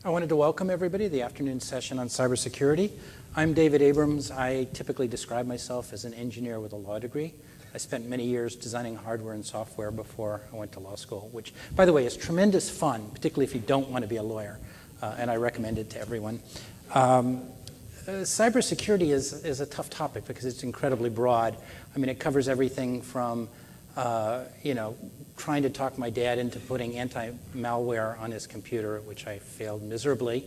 I wanted to welcome everybody to the afternoon session on cybersecurity. I'm David Abrams. I typically describe myself as an engineer with a law degree. I spent many years designing hardware and software before I went to law school, which, by the way, is tremendous fun, particularly if you don't want to be a lawyer, and I recommend it to everyone. Cybersecurity is a tough topic because it's incredibly broad. I mean, it covers everything from trying to talk my dad into putting anti-malware on his computer, which I failed miserably,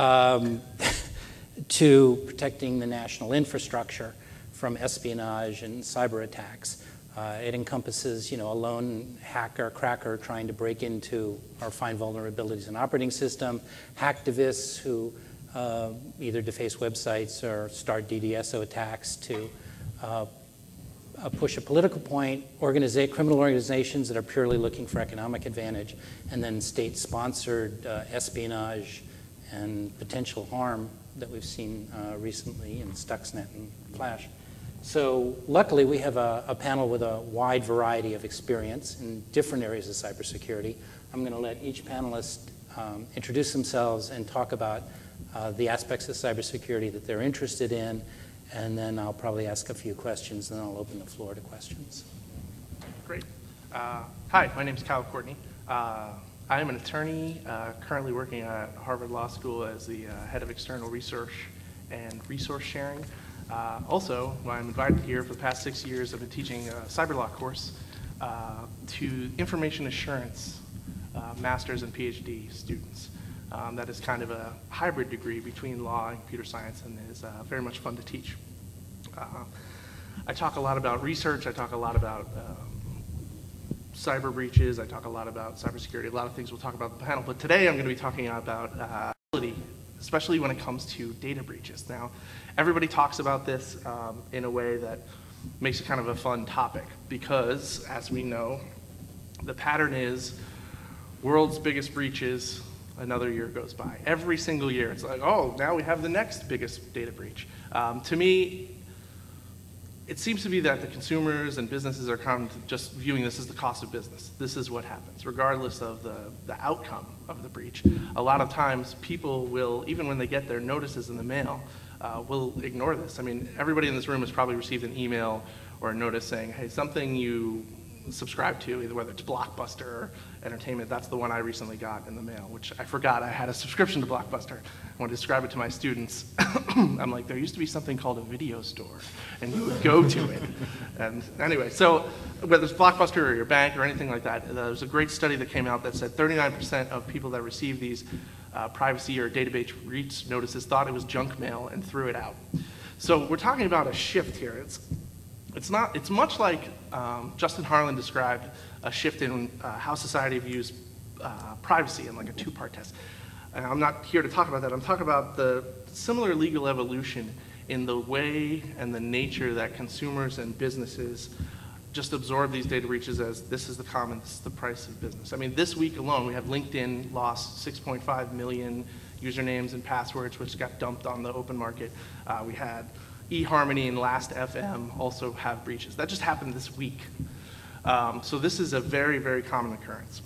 to protecting the national infrastructure from espionage and cyber attacks. It encompasses, a lone hacker, cracker trying to break into or find vulnerabilities in operating system, hacktivists who either deface websites or start DDoS attacks to push a political point, criminal organizations that are purely looking for economic advantage, and then state-sponsored espionage and potential harm that we've seen recently in Stuxnet and Flash. So luckily, we have a panel with a wide variety of experience in different areas of cybersecurity. I'm going to let each panelist introduce themselves and talk about the aspects of cybersecurity that they're interested in, and then I'll probably ask a few questions, and then I'll open the floor to questions. Great. Hi, my name is Kyle Courtney. I am an attorney currently working at Harvard Law School as the head of external research and resource sharing. Also, I'm invited here for the past 6 years. I've been teaching a cyber law course to information assurance master's and PhD students. That is kind of a hybrid degree between law and computer science, and is very much fun to teach. I talk a lot about research. I talk a lot about cyber breaches. I talk a lot about cybersecurity. A lot of things we'll talk about in the panel. But today I'm going to be talking about especially when it comes to data breaches. Now, everybody talks about this in a way that makes it kind of a fun topic because, as we know, the pattern is world's biggest breaches, another year goes by. Every single year, it's like, oh, now we have the next biggest data breach. To me, it seems to be that the consumers and businesses are kind of just viewing this as the cost of business. This is what happens, regardless of the outcome of the breach. A lot of times, people will, even when they get their notices in the mail, will ignore this. I mean, everybody in this room has probably received an email or a notice saying, hey, something you subscribe to, either whether it's Blockbuster or Entertainment. That's the one I recently got in the mail, which I forgot I had a subscription to Blockbuster. I want to describe it to my students. I'm like, there used to be something called a video store, and you would go to it. And anyway, so whether it's Blockbuster or your bank or anything like that, there's a great study that came out that said 39% of people that receive these privacy or database breach notices thought it was junk mail and threw it out. So we're talking about a shift here. It's much like Justin Harlan described a shift in how society views privacy in like a two-part test. And I'm not here to talk about that. I'm talking about the similar legal evolution in the way and the nature that consumers and businesses just absorb these data breaches as this is the common, this is the price of business. I mean, this week alone, we have LinkedIn lost 6.5 million usernames and passwords, which got dumped on the open market. We had eHarmony and Last.fm also have breaches. That just happened this week. So this is a very, very common occurrence.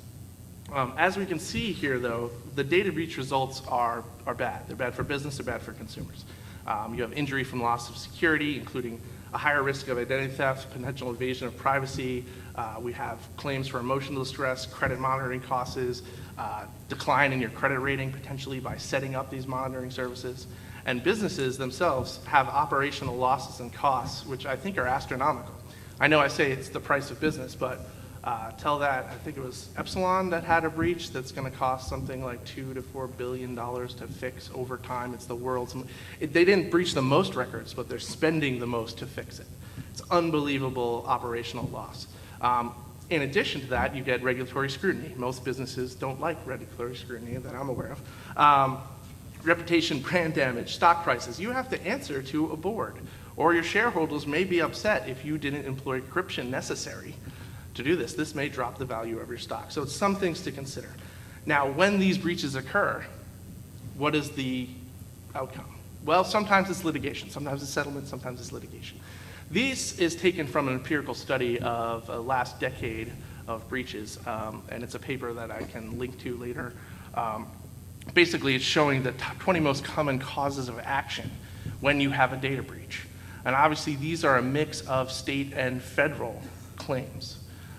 As we can see here, though, the data breach results are bad. They're bad for business, they're bad for consumers. You have injury from loss of security, including a higher risk of identity theft, potential invasion of privacy. We have claims for emotional distress, credit monitoring costs, decline in your credit rating potentially by setting up these monitoring services. And businesses themselves have operational losses and costs, which I think are astronomical. I know I say it's the price of business, but tell that, I think it was Epsilon that had a breach that's going to cost something like $2 to $4 billion to fix over time. It's the world's, they didn't breach the most records, but they're spending the most to fix it. It's unbelievable operational loss. In addition to that, you get regulatory scrutiny. Most businesses don't like regulatory scrutiny that I'm aware of. Reputation, brand damage, stock prices. You have to answer to a board, or your shareholders may be upset if you didn't employ encryption necessary to do this. This may drop the value of your stock. So it's some things to consider. Now, when these breaches occur, what is the outcome? Well, sometimes it's litigation, sometimes it's settlement, sometimes it's litigation. This is taken from an empirical study of a last decade of breaches, and it's a paper that I can link to later. basically it's showing the top 20 most common causes of action when you have a data breach. And obviously these are a mix of state and federal claims.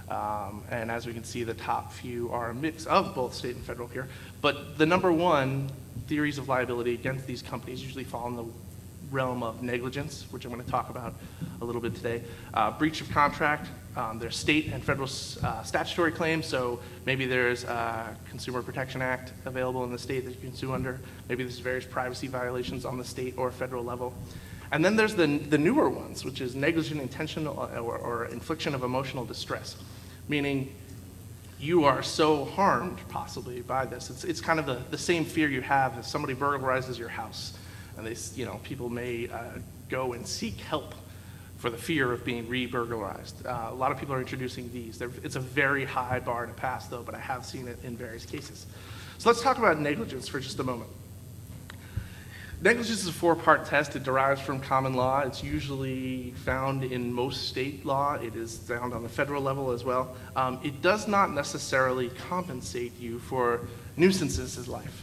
And as we can see, the top few are a mix of both state and federal here. But the number one theories of liability against these companies usually fall in the realm of negligence, which I'm going to talk about a little bit today. Breach of contract, there's state and federal statutory claims, so maybe there's a Consumer Protection Act available in the state that you can sue under. Maybe there's various privacy violations on the state or federal level. And then there's the newer ones, which is negligent, intentional, or infliction of emotional distress, meaning you are so harmed possibly by this. It's kind of the same fear you have if somebody burglarizes your house, and people may go and seek help for the fear of being re-burglarized. A lot of people are introducing these. It's a very high bar to pass, though, but I have seen it in various cases. So let's talk about negligence for just a moment. Negligence is a four-part test. It derives from common law. It's usually found in most state law. It is found on the federal level as well. It does not necessarily compensate you for nuisances in life.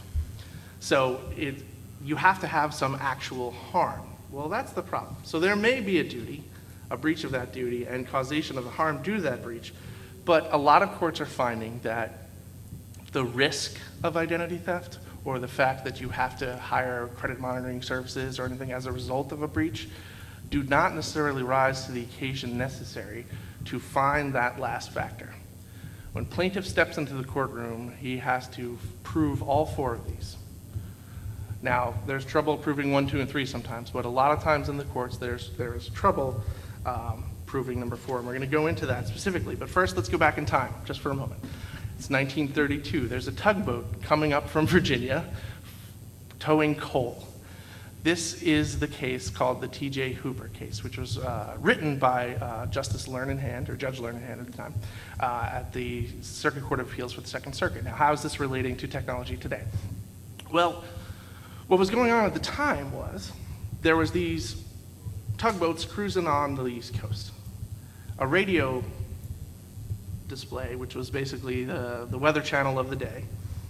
So you have to have some actual harm. Well, that's the problem. So there may be a duty, a breach of that duty, and causation of the harm due to that breach. But a lot of courts are finding that the risk of identity theft, or the fact that you have to hire credit monitoring services or anything as a result of a breach, do not necessarily rise to the occasion necessary to find that last factor. When plaintiff steps into the courtroom, he has to prove all four of these. Now, there's trouble proving 1, 2, and 3 sometimes, but a lot of times in the courts there's trouble proving number 4, and we're going to go into that specifically. But first, let's go back in time just for a moment. It's 1932. There's a tugboat coming up from Virginia towing coal. This is the case called the T.J. Hooper case, which was written by Justice Lernenhand, or Judge Lernenhand at the time, at the Circuit Court of Appeals for the Second Circuit. Now, how is this relating to technology today? Well, what was going on at the time was there was these tugboats cruising on the East Coast. A radio display, which was basically the Weather Channel of the day,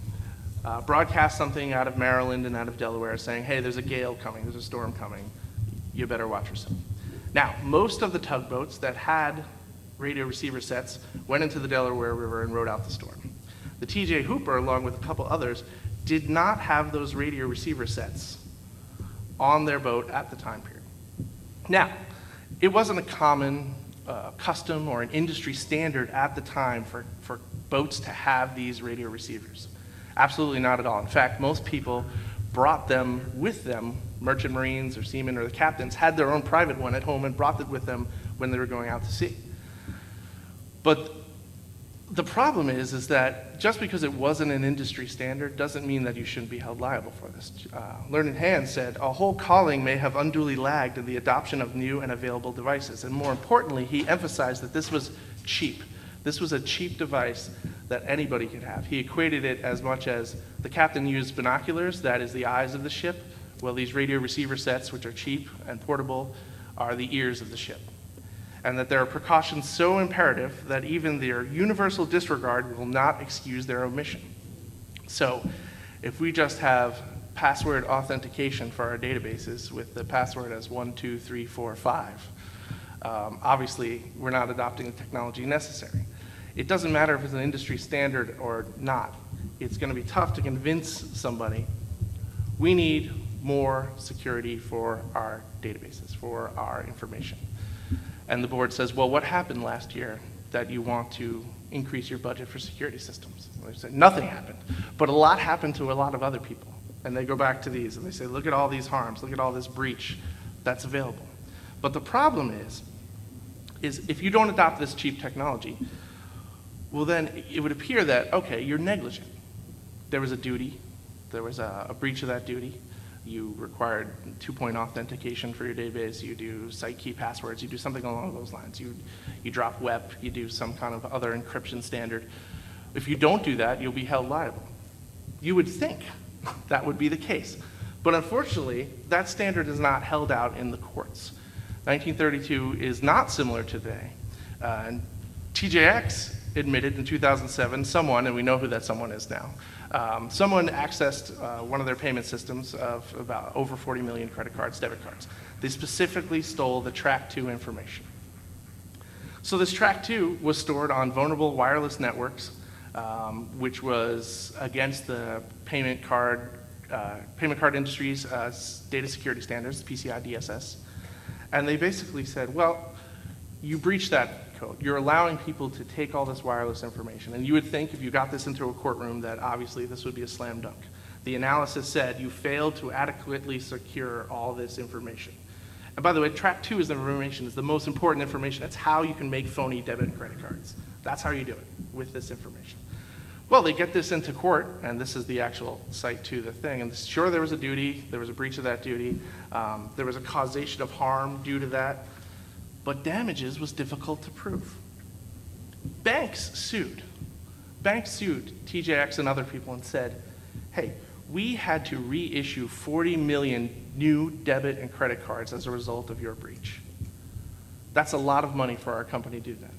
broadcast something out of Maryland and out of Delaware saying, hey, there's a gale coming, there's a storm coming, you better watch yourself. Now, most of the tugboats that had radio receiver sets went into the Delaware River and rode out the storm. The T.J. Hooper, along with a couple others, did not have those radio receiver sets on their boat at the time period. Now, it wasn't a common custom or an industry standard at the time for boats to have these radio receivers. Absolutely not at all. In fact, most people brought them with them. Merchant Marines or seamen or the captains had their own private one at home and brought it with them when they were going out to sea. But the problem is that just because it wasn't an industry standard doesn't mean that you shouldn't be held liable for this. Lernenhand said, a whole calling may have unduly lagged in the adoption of new and available devices. And more importantly, he emphasized that this was cheap. This was a cheap device that anybody could have. He equated it as much as the captain used binoculars, that is the eyes of the ship. Well, these radio receiver sets, which are cheap and portable, are the ears of the ship. And that there are precautions so imperative that even their universal disregard will not excuse their omission. So if we just have password authentication for our databases with the password as 1, 2, 3, 4, 5, obviously we're not adopting the technology necessary. It doesn't matter if it's an industry standard or not. It's going to be tough to convince somebody we need more security for our databases, for our information. And the board says, well, what happened last year that you want to increase your budget for security systems? And they say, nothing happened. But a lot happened to a lot of other people. And they go back to these and they say, look at all these harms, look at all this breach that's available. But the problem is if you don't adopt this cheap technology, well then it would appear that, okay, you're negligent. There was a duty, there was a breach of that duty. You required 2-point authentication for your database, you do site key passwords, you do something along those lines. You drop WEP, you do some kind of other encryption standard. If you don't do that, you'll be held liable. You would think that would be the case. But unfortunately, that standard is not held out in the courts. 1932 is not similar to today. And TJX admitted in 2007, someone, and we know who that someone is now, someone accessed one of their payment systems of about over 40 million credit cards, debit cards. They specifically stole the Track2 information. So this Track2 was stored on vulnerable wireless networks, which was against the payment card industry's data security standards, PCI DSS. And they basically said, well, you breached that code. You're allowing people to take all this wireless information. And you would think if you got this into a courtroom that obviously this would be a slam dunk. The analysis said you failed to adequately secure all this information. And by the way, Track2 is the most important information. It's how you can make phony debit and credit cards. That's how you do it with this information. Well, they get this into court, and this is the actual cite to the thing. And sure, there was a duty, there was a breach of that duty, there was a causation of harm due to that, but damages was difficult to prove. Banks sued. Banks sued TJX and other people and said, hey, we had to reissue 40 million new debit and credit cards as a result of your breach. That's a lot of money for our company to do that.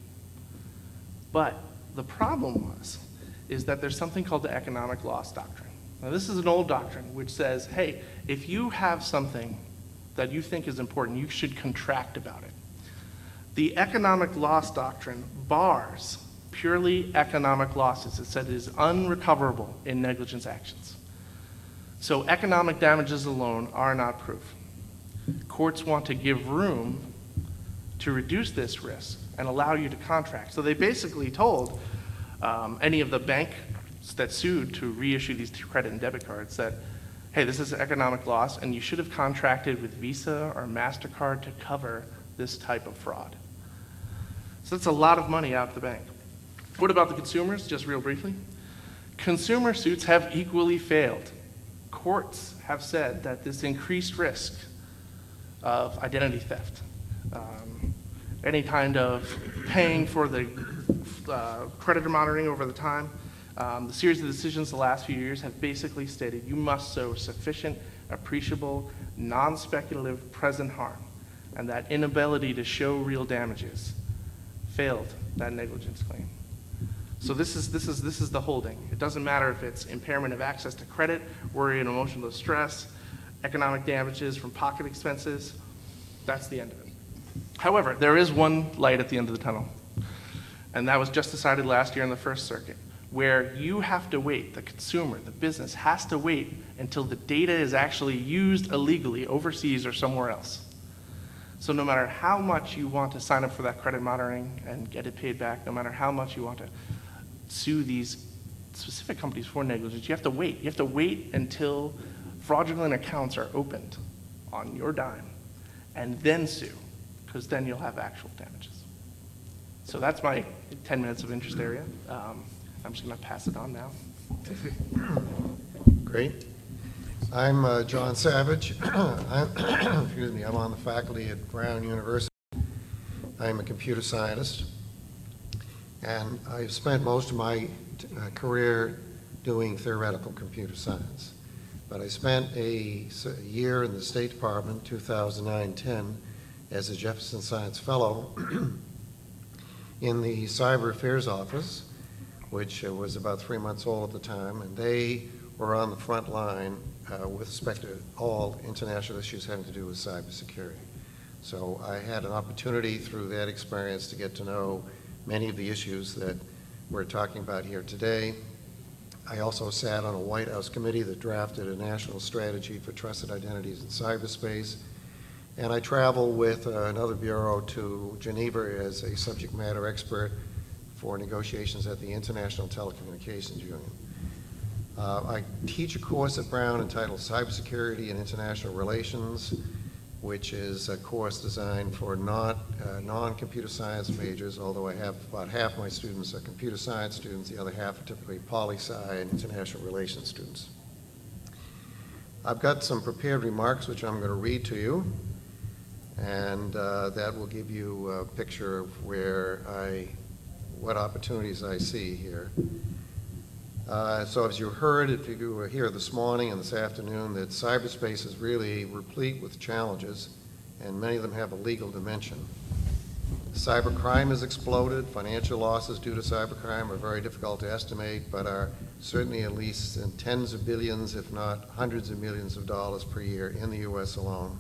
But the problem is that there's something called the economic loss doctrine. Now, this is an old doctrine which says, hey, if you have something that you think is important, you should contract about it. The economic loss doctrine bars purely economic losses. It said it is unrecoverable in negligence actions. So economic damages alone are not proof. Courts want to give room to reduce this risk and allow you to contract. So they basically told any of the banks that sued to reissue these credit and debit cards that, hey, this is an economic loss and you should have contracted with Visa or MasterCard to cover this type of fraud. So that's a lot of money out the bank. What about the consumers, just real briefly? Consumer suits have equally failed. Courts have said that this increased risk of identity theft, any kind of paying for the creditor monitoring over the time, the series of decisions the last few years have basically stated you must show sufficient, appreciable, non-speculative present harm, and that inability to show real damages failed that negligence claim. So this is the holding. It doesn't matter if it's impairment of access to credit, worry and emotional distress, economic damages from pocket expenses. That's the end of it. However, there is one light at the end of the tunnel, and that was just decided last year in the First Circuit, where you have to wait, the consumer, the business has to wait until the data is actually used illegally overseas or somewhere else. So no matter how much you want to sign up for that credit monitoring and get it paid back, no matter how much you want to sue these specific companies for negligence, you have to wait. You have to wait until fraudulent accounts are opened on your dime and then sue, because then you'll have actual damages. So that's my 10 minutes of interest area. I'm just going to pass it on now. Great. I'm John Savage. Excuse me, I'm on the faculty at Brown University. I'm a computer scientist, and I've spent most of my career doing theoretical computer science. But I spent a year in the State Department, 2009-10, as a Jefferson Science Fellow in the Cyber Affairs Office, which was about 3 months old at the time, and they were on the front line with respect to all international issues having to do with cybersecurity. So I had an opportunity through that experience to get to know many of the issues that we're talking about here today. I also sat on a White House committee that drafted a national strategy for trusted identities in cyberspace. And I travel with another bureau to Geneva as a subject matter expert for negotiations at the International Telecommunications Union. I teach a course at Brown entitled Cybersecurity and International Relations, which is a course designed for non-computer science majors, although I have about half my students are computer science students, the other half are typically poli-sci and international relations students. I've got some prepared remarks which I'm going to read to you, and that will give you a picture of what opportunities I see here. So as you heard, if you were here this morning and this afternoon, that cyberspace is really replete with challenges, and many of them have a legal dimension. Cybercrime has exploded. Financial losses due to cybercrime are very difficult to estimate, but are certainly at least in tens of billions, if not hundreds of millions of dollars per year in the U.S. alone.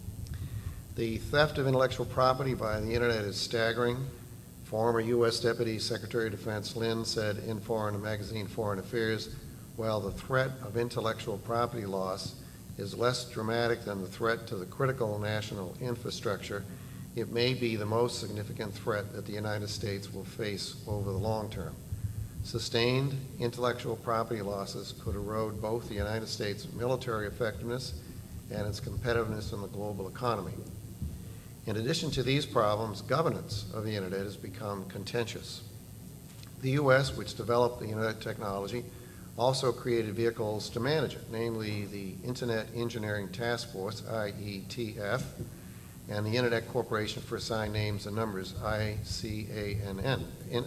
The theft of intellectual property via the internet is staggering. Former U.S. Deputy Secretary of Defense Lynn said in magazine Foreign Affairs, while the threat of intellectual property loss is less dramatic than the threat to the critical national infrastructure, it may be the most significant threat that the United States will face over the long term. Sustained intellectual property losses could erode both the United States' military effectiveness and its competitiveness in the global economy. In addition to these problems, governance of the Internet has become contentious. The U.S., which developed the Internet technology, also created vehicles to manage it, namely the Internet Engineering Task Force, IETF, and the Internet Corporation for Assigned Names and Numbers, ICANN.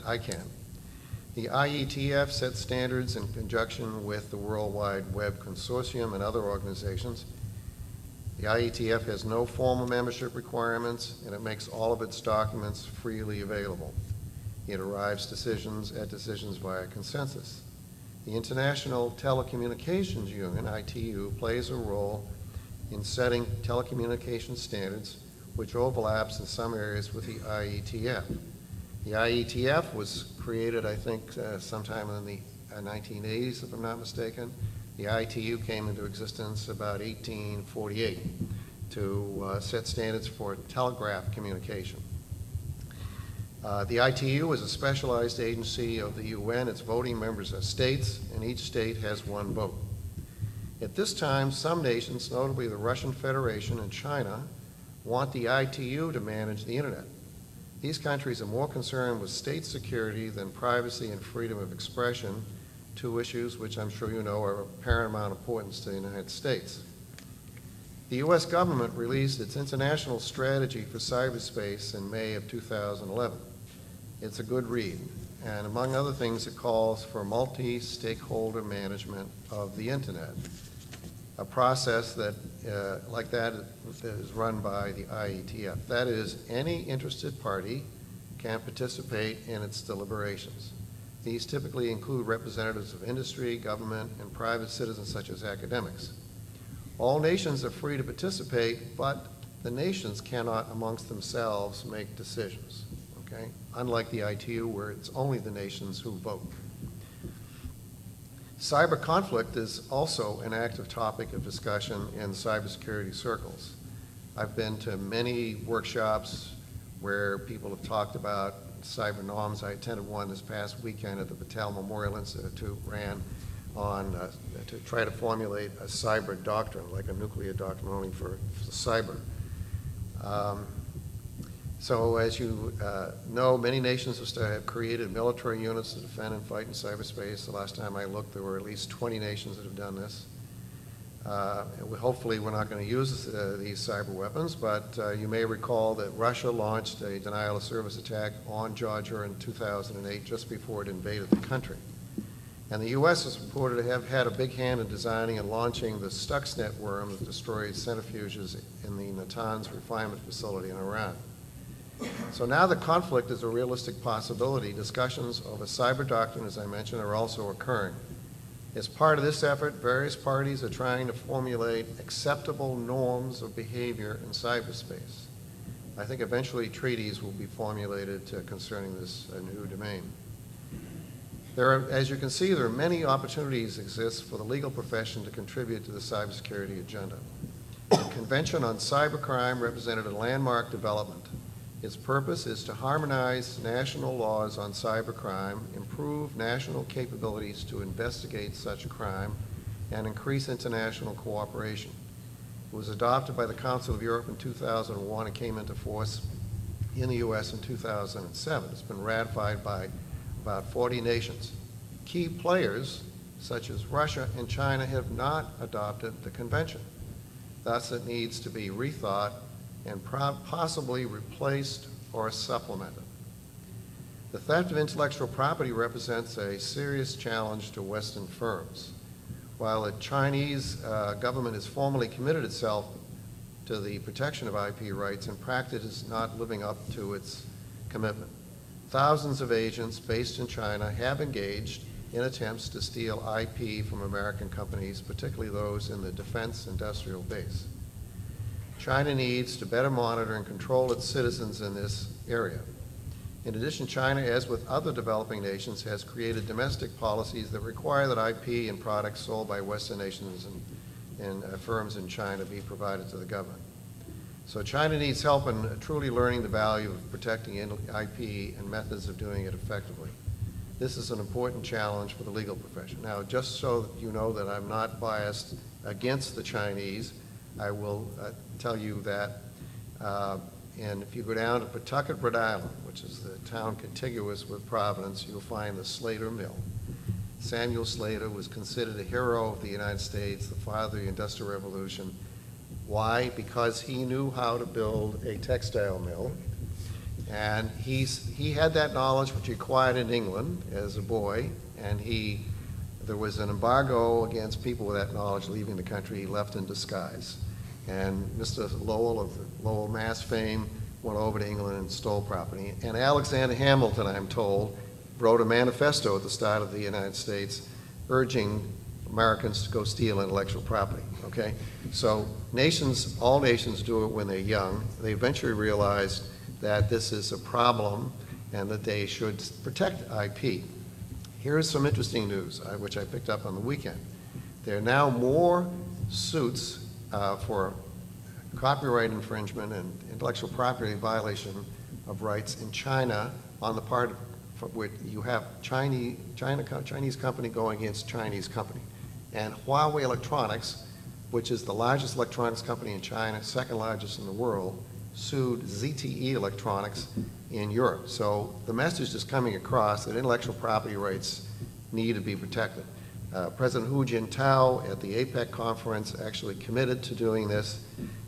The IETF sets standards in conjunction with the World Wide Web Consortium and other organizations. The IETF has no formal membership requirements, and it makes all of its documents freely available. It arrives at decisions via consensus. The International Telecommunications Union, ITU, plays a role in setting telecommunications standards, which overlaps in some areas with the IETF. The IETF was created, I think, sometime in the 1980s, if I'm not mistaken. The ITU came into existence about 1848 to set standards for telegraph communication. The ITU is a specialized agency of the UN. Its voting members are states, and each state has one vote. At this time, some nations, notably the Russian Federation and China, want the ITU to manage the Internet. These countries are more concerned with state security than privacy and freedom of expression, two issues which I'm sure you know are of paramount importance to the United States. The U.S. government released its International Strategy for Cyberspace in May of 2011. It's a good read, and among other things, it calls for multi-stakeholder management of the Internet, a process that, like that is run by the IETF. That is, any interested party can participate in its deliberations. These typically include representatives of industry, government, and private citizens such as academics. All nations are free to participate, but the nations cannot amongst themselves make decisions, okay? Unlike the ITU, where it's only the nations who vote. Cyber conflict is also an active topic of discussion in cybersecurity circles. I've been to many workshops where people have talked about cyber norms. I attended one this past weekend at the Patel Memorial Institute, ran on to try to formulate a cyber doctrine, like a nuclear doctrine only for cyber. So as you know, many nations have created military units to defend and fight in cyberspace. The last time I looked, there were at least 20 nations that have done this. Hopefully we're not going to use these cyber weapons, but you may recall that Russia launched a denial of service attack on Georgia in 2008, just before it invaded the country. And the U.S. is reported to have had a big hand in designing and launching the Stuxnet worm that destroyed centrifuges in the Natanz refinement facility in Iran. So now the conflict is a realistic possibility. Discussions over cyber doctrine, as I mentioned, are also occurring. As part of this effort, various parties are trying to formulate acceptable norms of behavior in cyberspace. I think eventually treaties will be formulated concerning this new domain. As you can see, there are many opportunities exist for the legal profession to contribute to the cybersecurity agenda. The Convention on Cybercrime represented a landmark development. Its purpose is to harmonize national laws on cybercrime, improve national capabilities to investigate such crime, and increase international cooperation. It was adopted by the Council of Europe in 2001 and came into force in the U.S. in 2007. It's been ratified by about 40 nations. Key players, such as Russia and China, have not adopted the convention. Thus, it needs to be rethought and possibly replaced or supplemented. The theft of intellectual property represents a serious challenge to Western firms. While the Chinese government has formally committed itself to the protection of IP rights, in practice is not living up to its commitment. Thousands of agents based in China have engaged in attempts to steal IP from American companies, particularly those in the defense industrial base. China needs to better monitor and control its citizens in this area. In addition, China, as with other developing nations, has created domestic policies that require that IP and products sold by Western nations and firms in China be provided to the government. So China needs help in truly learning the value of protecting IP and methods of doing it effectively. This is an important challenge for the legal profession. Now, just so that you know that I'm not biased against the Chinese, I will tell you that, and if you go down to Pawtucket, Rhode Island, which is the town contiguous with Providence, you'll find the Slater Mill. Samuel Slater was considered a hero of the United States, the father of the Industrial Revolution. Why? Because he knew how to build a textile mill. And he had that knowledge which he acquired in England as a boy, and there was an embargo against people with that knowledge leaving the country. He left in disguise. And Mr. Lowell of the Lowell Mass fame went over to England and stole property. And Alexander Hamilton, I'm told, wrote a manifesto at the start of the United States urging Americans to go steal intellectual property, okay? So all nations do it when they're young. They eventually realized that this is a problem and that they should protect IP. Here's some interesting news, which I picked up on the weekend. There are now more suits for copyright infringement and intellectual property violation of rights in China on the part of where you have Chinese company going against Chinese company. And Huawei Electronics, which is the largest electronics company in China, second largest in the world, sued ZTE Electronics in Europe. So the message is coming across that intellectual property rights need to be protected. President Hu Jintao at the APEC conference actually committed to doing this,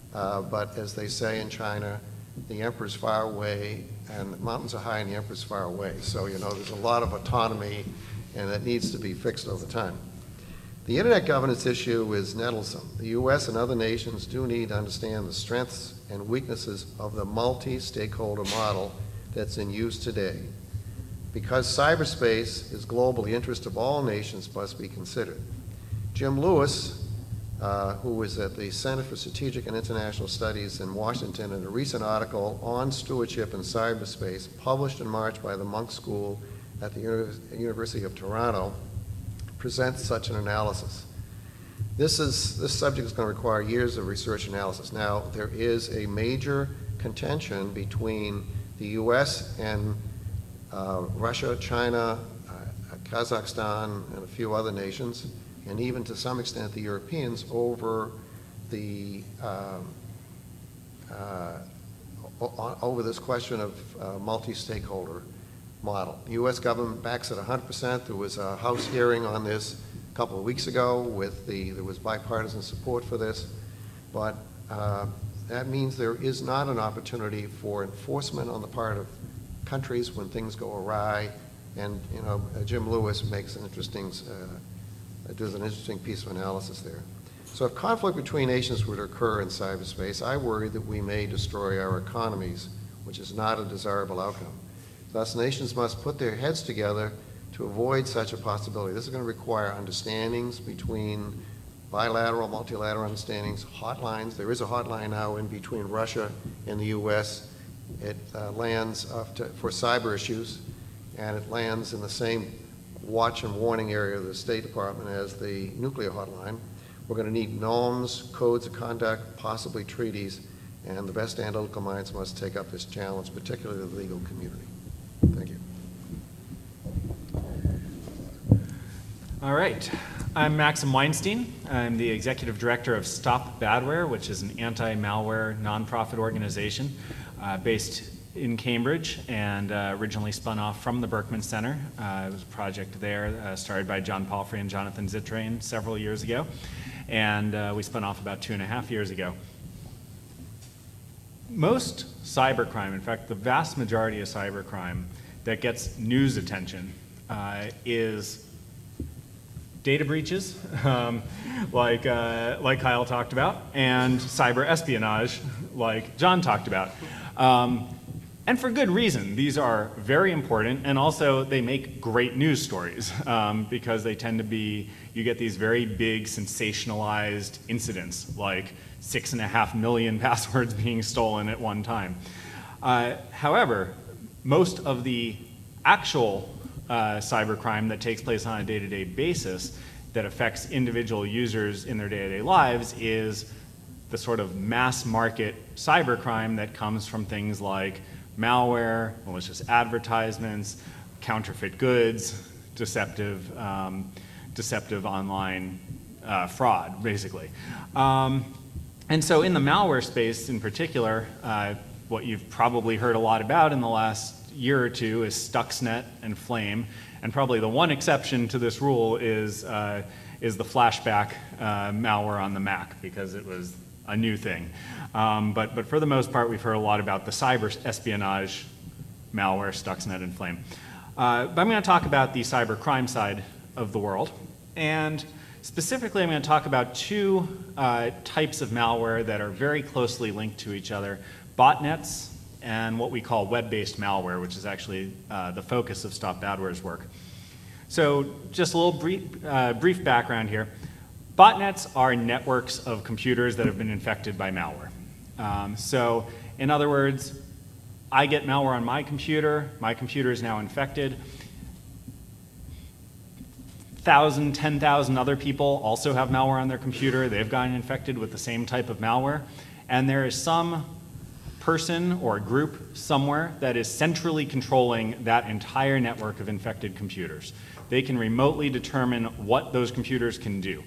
but as they say in China, the emperor's far away and the mountains are high and the emperor's far away. So, you know, there's a lot of autonomy and that needs to be fixed over time. The internet governance issue is nettlesome. The U.S. and other nations do need to understand the strengths and weaknesses of the multi-stakeholder model that's in use today. Because cyberspace is global, the interest of all nations must be considered. Jim Lewis, who was at the Center for Strategic and International Studies in Washington, in a recent article on stewardship in cyberspace published in March by the Munk School at the University of Toronto, presents such an analysis. This subject is going to require years of research analysis. Now, there is a major contention between the U.S. and Russia, China, Kazakhstan, and a few other nations, and even to some extent the Europeans over over this question of multi-stakeholder model. The U.S. government backs it 100%. There was a House hearing on this a couple of weeks ago there was bipartisan support for this, but that means there is not an opportunity for enforcement on the part of countries when things go awry, and you know, Jim Lewis makes an interesting, does an interesting piece of analysis there. So if conflict between nations would occur in cyberspace, I worry that we may destroy our economies, which is not a desirable outcome. Thus, nations must put their heads together to avoid such a possibility. This is going to require understandings between bilateral, multilateral understandings, hotlines. There is a hotline now in between Russia and the U.S. It lands for cyber issues, and it lands in the same watch and warning area of the State Department as the nuclear hotline. We're going to need norms, codes of conduct, possibly treaties, and the best analytical minds must take up this challenge, particularly the legal community. Thank you. All right. I'm Maxim Weinstein. I'm the executive director of Stop Badware, which is an anti-malware nonprofit organization based in Cambridge and originally spun off from the Berkman Center. It was a project there started by John Palfrey and Jonathan Zittrain several years ago, and we spun off about 2.5 years ago. Most cybercrime, in fact, the vast majority of cybercrime that gets news attention is data breaches, like Kyle talked about, and cyber espionage, like John talked about. And for good reason. These are very important, and also they make great news stories because they tend to be, you get these very big sensationalized incidents, like 6.5 million passwords being stolen at one time. However, most of the actual cybercrime that takes place on a day-to-day basis that affects individual users in their day-to-day lives is the sort of mass market cybercrime that comes from things like malware, malicious advertisements, counterfeit goods, deceptive online fraud, basically. And so in the malware space in particular, what you've probably heard a lot about in the last year or two is Stuxnet and Flame. And probably the one exception to this rule is the flashback malware on the Mac, because it was a new thing. But for the most part, we've heard a lot about the cyber espionage malware, Stuxnet and Flame. But I'm going to talk about the cyber crime side of the world. And specifically, I'm going to talk about two types of malware that are very closely linked to each other: botnets and what we call web-based malware, which is actually the focus of Stop Badware's work. So just a little brief background here. Botnets are networks of computers that have been infected by malware. So in other words, I get malware on my computer is now infected. 1,000, 10,000 other people also have malware on their computer. They've gotten infected with the same type of malware. And there is some person or group somewhere that is centrally controlling that entire network of infected computers. They can remotely determine what those computers can do.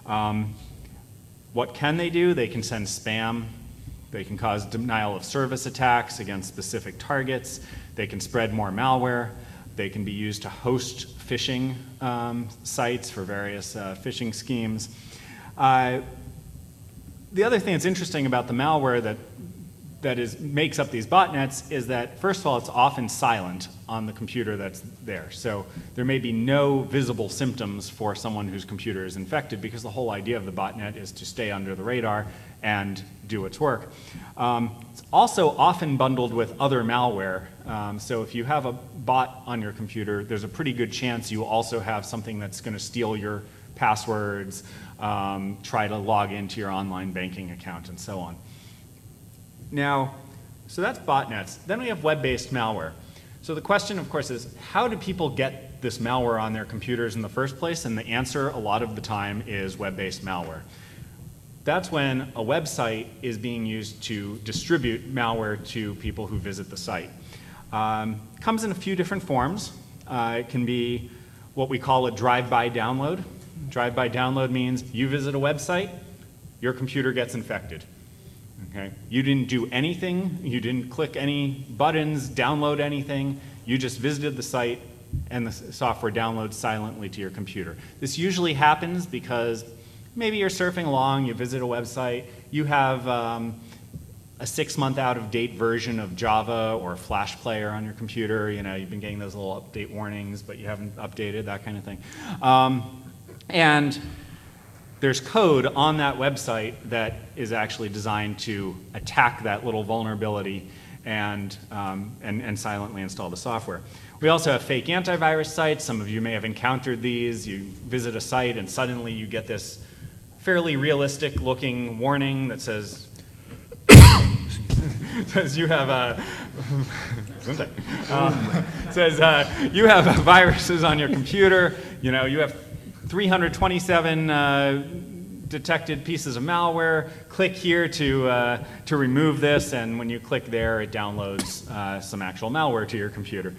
What can they do? They can send spam. They can cause denial of service attacks against specific targets. They can spread more malware. They can be used to host phishing sites for various phishing schemes. The other thing that's interesting about the malware that makes up these botnets is that, first of all, it's often silent on the computer that's there. So there may be no visible symptoms for someone whose computer is infected, because the whole idea of the botnet is to stay under the radar and do its work. It's also often bundled with other malware. So if you have a bot on your computer, there's a pretty good chance you also have something that's going to steal your passwords, try to log into your online banking account, and so on. Now, so that's botnets. Then we have web-based malware. So the question, of course, is how do people get this malware on their computers in the first place? And the answer a lot of the time is web-based malware. That's when a website is being used to distribute malware to people who visit the site. Comes in a few different forms. It can be what we call a drive-by download. Drive-by download means you visit a website, your computer gets infected. Okay. You didn't do anything, you didn't click any buttons, download anything, you just visited the site and the software downloads silently to your computer. This usually happens because maybe you're surfing along, you visit a website, you have a 6-month out-of-date version of Java or Flash Player on your computer. You know, you've been getting those little update warnings, but you haven't updated, that kind of thing. And there's code on that website that is actually designed to attack that little vulnerability and silently install the software. We also have fake antivirus sites. Some of you may have encountered these. You visit a site and suddenly you get this fairly realistic looking warning that says, you have you have viruses on your computer. You know, you have 327 detected pieces of malware. Click here to remove this, and when you click there, it downloads some actual malware to your computer.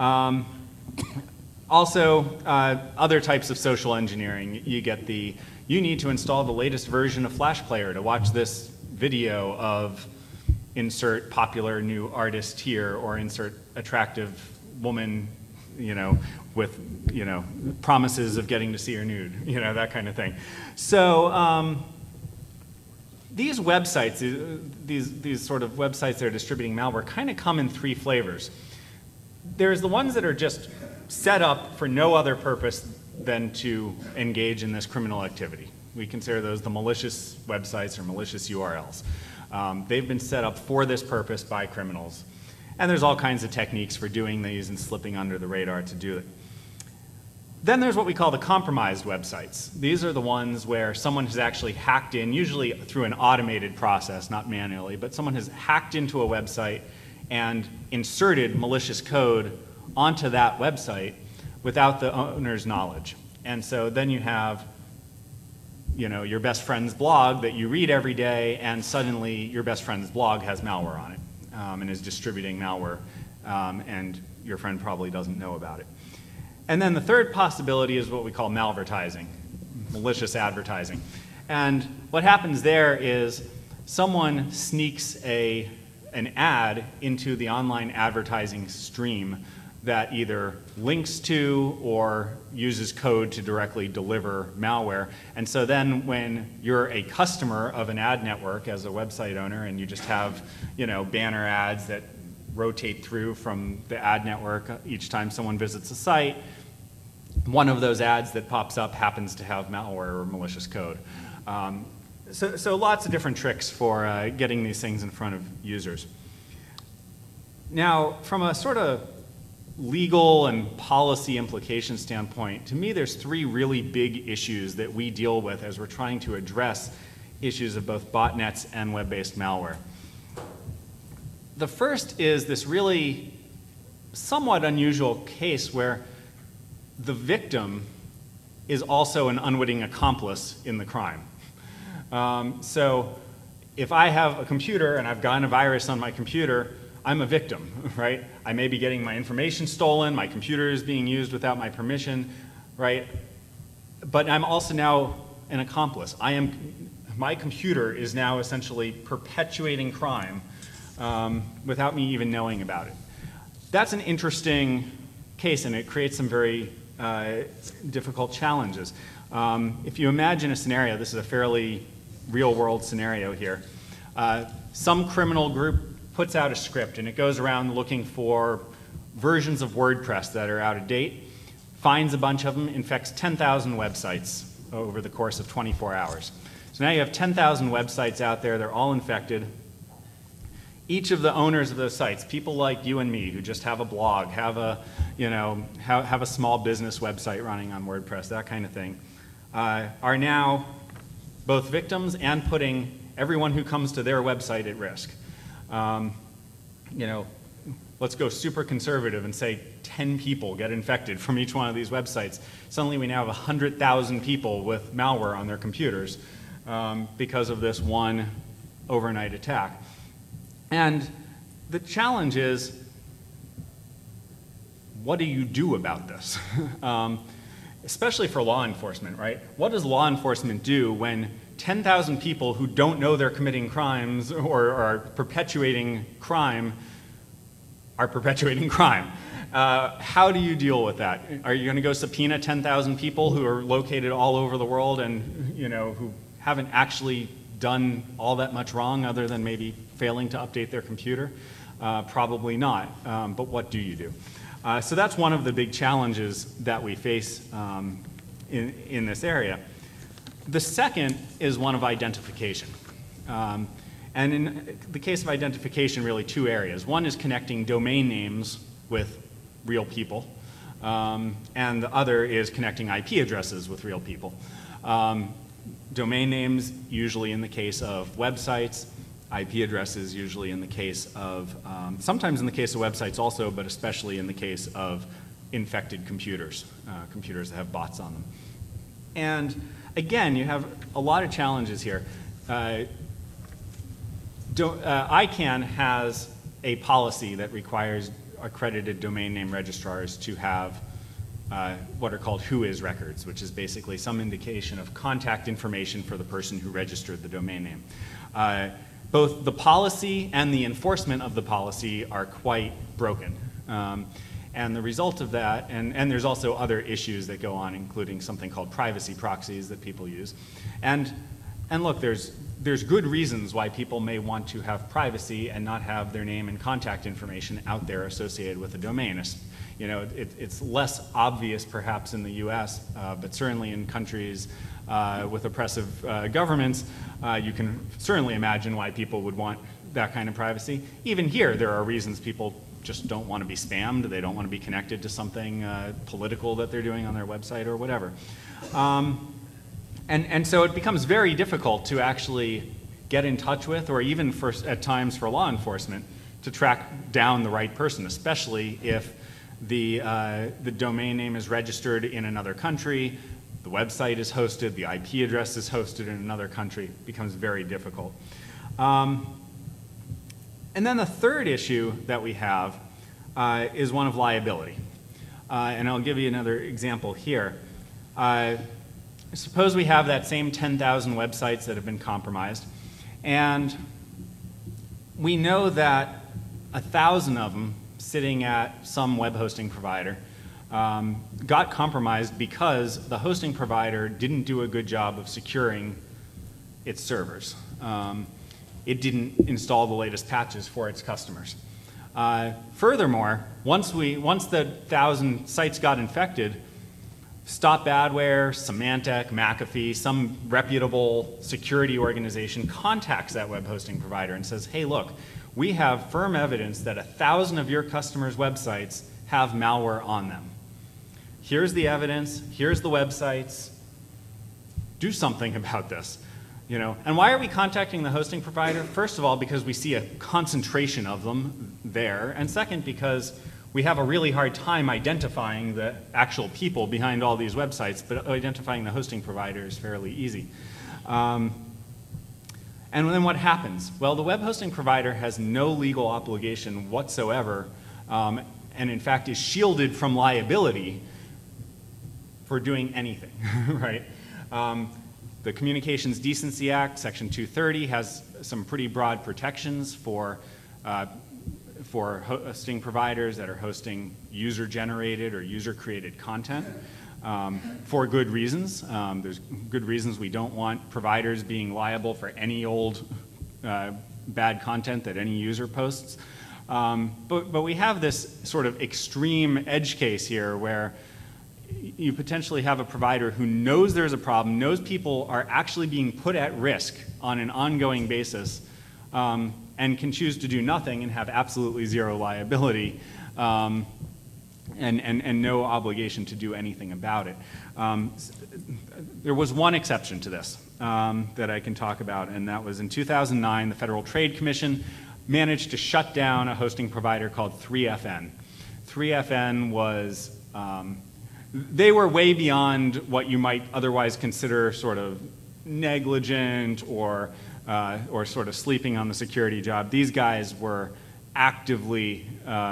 Also, other types of social engineering. You need to install the latest version of Flash Player to watch this video of insert popular new artist here, or insert attractive woman, you know, with, you know, promises of getting to see her nude, you know, that kind of thing. So these websites, these sort of websites that are distributing malware kind of come in 3 flavors. There's the ones that are just set up for no other purpose than to engage in this criminal activity. We consider those the malicious websites or malicious URLs. They've been set up for this purpose by criminals. And there's all kinds of techniques for doing these and slipping under the radar to do it. Then there's what we call the compromised websites. These are the ones where someone has actually hacked in, usually through an automated process, not manually, but someone has hacked into a website and inserted malicious code onto that website without the owner's knowledge. And so then you have, you know, your best friend's blog that you read every day, and suddenly your best friend's blog has malware on it and is distributing malware, and your friend probably doesn't know about it. And then the third possibility is what we call malvertising, malicious advertising. And what happens there is someone sneaks an ad into the online advertising stream that either links to or uses code to directly deliver malware. And so then when you're a customer of an ad network as a website owner and you just have, you know, banner ads that rotate through from the ad network each time someone visits a site, one of those ads that pops up happens to have malware or malicious code. So lots of different tricks for getting these things in front of users. Now, from a sort of legal and policy implication standpoint, to me there's three really big issues that we deal with as we're trying to address issues of both botnets and web-based malware. The first is this really somewhat unusual case where the victim is also an unwitting accomplice in the crime. So if I have a computer and I've gotten a virus on my computer, I'm a victim, right? I may be getting my information stolen, my computer is being used without my permission, right? But I'm also now an accomplice. My computer is now essentially perpetuating crime without me even knowing about it. That's an interesting case, and it creates some very difficult challenges. If you imagine a scenario, this is a fairly real-world scenario here. Some criminal group puts out a script, and it goes around looking for versions of WordPress that are out of date, finds a bunch of them, infects 10,000 websites over the course of 24 hours. So now you have 10,000 websites out there, they're all infected. Each of the owners of those sites, people like you and me who just have a blog, have a small business website running on WordPress, that kind of thing, are now both victims and putting everyone who comes to their website at risk. Let's go super conservative and say 10 people get infected from each one of these websites. Suddenly we now have 100,000 people with malware on their computers because of this one overnight attack. And the challenge is, what do you do about this? Especially for law enforcement, right? What does law enforcement do when 10,000 people who don't know they're committing crimes or are perpetuating crime are perpetuating crime? How do you deal with that? Are you going to go subpoena 10,000 people who are located all over the world and who haven't actually done all that much wrong other than maybe failing to update their computer? Probably not. But what do you do? So that's one of the big challenges that we face in this area. The second is one of identification. And in the case of identification, really two areas. One is connecting domain names with real people, and the other is connecting IP addresses with real people. Domain names, usually in the case of websites, IP addresses usually in the case of, sometimes in the case of websites also, but especially in the case of infected computers, computers that have bots on them. And again, you have a lot of challenges here. ICANN has a policy that requires accredited domain name registrars to have what are called whois records, which is basically some indication of contact information for the person who registered the domain name. Both the policy and the enforcement of the policy are quite broken. And the result of that, and there's also other issues that go on, including something called privacy proxies that people use. And look, there's good reasons why people may want to have privacy and not have their name and contact information out there associated with a domain. It's less obvious perhaps in the US, but certainly in countries with oppressive governments, you can certainly imagine why people would want that kind of privacy. Even here, there are reasons people just don't want to be spammed. They don't want to be connected to something political that they're doing on their website or whatever. And so it becomes very difficult to actually get in touch with, or even at times for law enforcement, to track down the right person, especially if the domain name is registered in another country, the website is hosted, the IP address is hosted in another country. It becomes very difficult. And then the third issue that we have is one of liability. And I'll give you another example here. Suppose we have that same 10,000 websites that have been compromised, and we know that 1,000 of them sitting at some web hosting provider got compromised because the hosting provider didn't do a good job of securing its servers. It didn't install the latest patches for its customers. Furthermore, once the 1,000 sites got infected, Stop Badware, Symantec, McAfee, some reputable security organization contacts that web hosting provider and says, hey, look, we have firm evidence that 1,000 of your customers' websites have malware on them. Here's the evidence, here's the websites, do something about this. And why are we contacting the hosting provider? First of all, because we see a concentration of them there, and second, because we have a really hard time identifying the actual people behind all these websites, but identifying the hosting provider is fairly easy. And then what happens? Well, the web hosting provider has no legal obligation whatsoever, and in fact is shielded from liability for doing anything, right? The Communications Decency Act, Section 230, has some pretty broad protections for hosting providers that are hosting user-generated or user-created content for good reasons. There's good reasons we don't want providers being liable for any old bad content that any user posts. But we have this sort of extreme edge case here where you potentially have a provider who knows there's a problem, knows people are actually being put at risk on an ongoing basis, and can choose to do nothing and have absolutely zero liability and no obligation to do anything about it. There was one exception to this that I can talk about, and that was in 2009, the Federal Trade Commission managed to shut down a hosting provider called 3FN. 3FN was, they were way beyond what you might otherwise consider sort of negligent or sort of sleeping on the security job. These guys were actively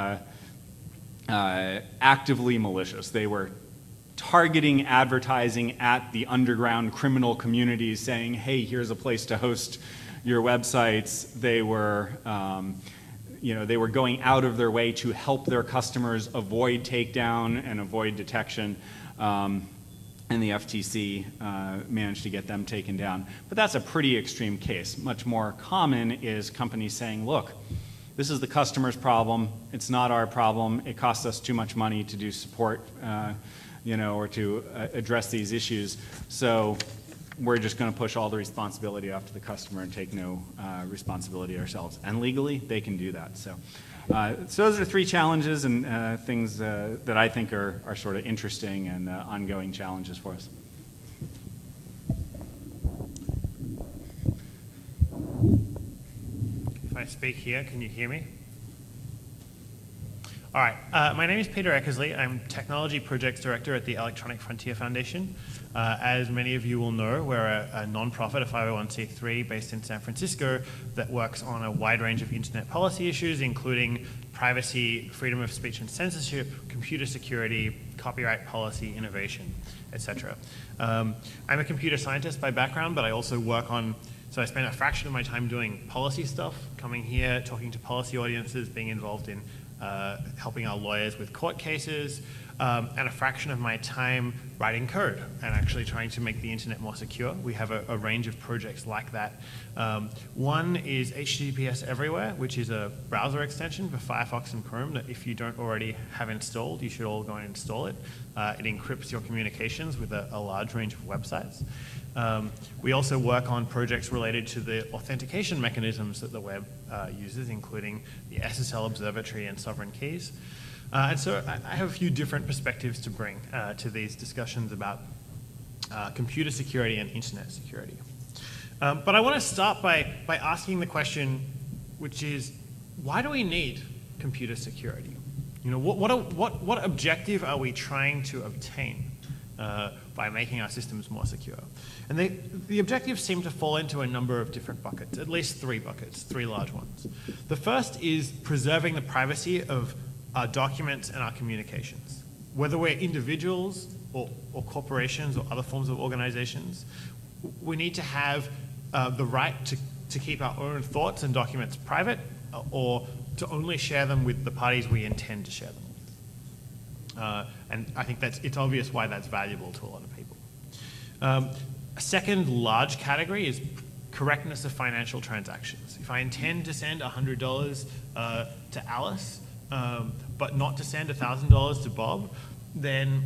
malicious. They were targeting advertising at the underground criminal communities, saying, hey, here's a place to host your websites. They were, they were going out of their way to help their customers avoid takedown and avoid detection. And the FTC managed to get them taken down. But that's a pretty extreme case. Much more common is companies saying, look, this is the customer's problem. It's not our problem. It costs us too much money to do support, or to address these issues. So we're just going to push all the responsibility off to the customer and take no responsibility ourselves. And legally, they can do that. So those are three challenges and things that I think are sort of interesting and ongoing challenges for us. If I speak here, can you hear me? All right, my name is Peter Eckersley. I'm Technology Projects Director at the Electronic Frontier Foundation. As many of you will know, we're a nonprofit, a 501c3 based in San Francisco that works on a wide range of internet policy issues, including privacy, freedom of speech and censorship, computer security, copyright policy, innovation, etc. I'm a computer scientist by background, but I also work on, so I spend a fraction of my time doing policy stuff, coming here, talking to policy audiences, being involved in helping our lawyers with court cases, and a fraction of my time writing code and actually trying to make the internet more secure. We have a range of projects like that. One is HTTPS Everywhere, which is a browser extension for Firefox and Chrome that if you don't already have installed, you should all go and install it. It encrypts your communications with a large range of websites. We also work on projects related to the authentication mechanisms that the web uses, including the SSL Observatory and sovereign keys. And so I have a few different perspectives to bring to these discussions about computer security and internet security. But I want to start by asking the question, which is, why do we need computer security? You know, what objective are we trying to obtain by making our systems more secure? And the objectives seem to fall into a number of different buckets, at least 3 buckets, 3 large ones. The first is preserving the privacy of our documents and our communications. Whether we're individuals or corporations or other forms of organizations, we need to have the right to keep our own thoughts and documents private or to only share them with the parties we intend to share them with. And I think it's obvious why that's valuable to a lot of people. A second large category is correctness of financial transactions. If I intend to send $100 to Alice, but not to send $1,000 to Bob, then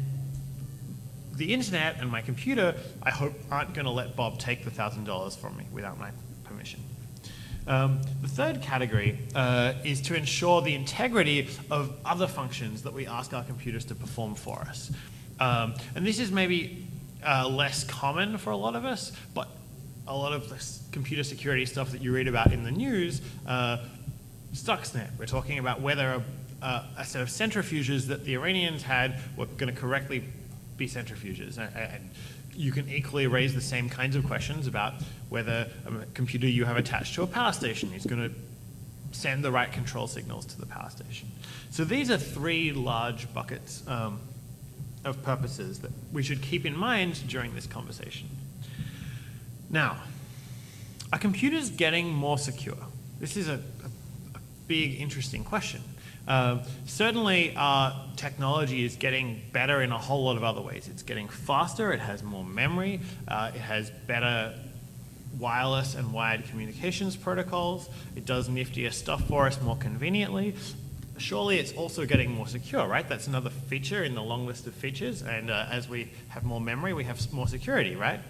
the internet and my computer, I hope, aren't going to let Bob take the $1,000 from me without my permission. The third category is to ensure the integrity of other functions that we ask our computers to perform for us. And this is maybe less common for a lot of us, but a lot of this computer security stuff that you read about in the news, Stuxnet. We're talking about whether a set of centrifuges that the Iranians had were going to correctly be centrifuges. And you can equally raise the same kinds of questions about whether a computer you have attached to a power station is going to send the right control signals to the power station. So these are 3 large buckets of purposes that we should keep in mind during this conversation. Now, are computers getting more secure? This is a big, interesting question. Certainly, our technology is getting better in a whole lot of other ways. It's getting faster, it has more memory, it has better wireless and wired communications protocols, it does niftier stuff for us more conveniently. Surely it's also getting more secure, right? That's another feature in the long list of features, and as we have more memory, we have more security, right?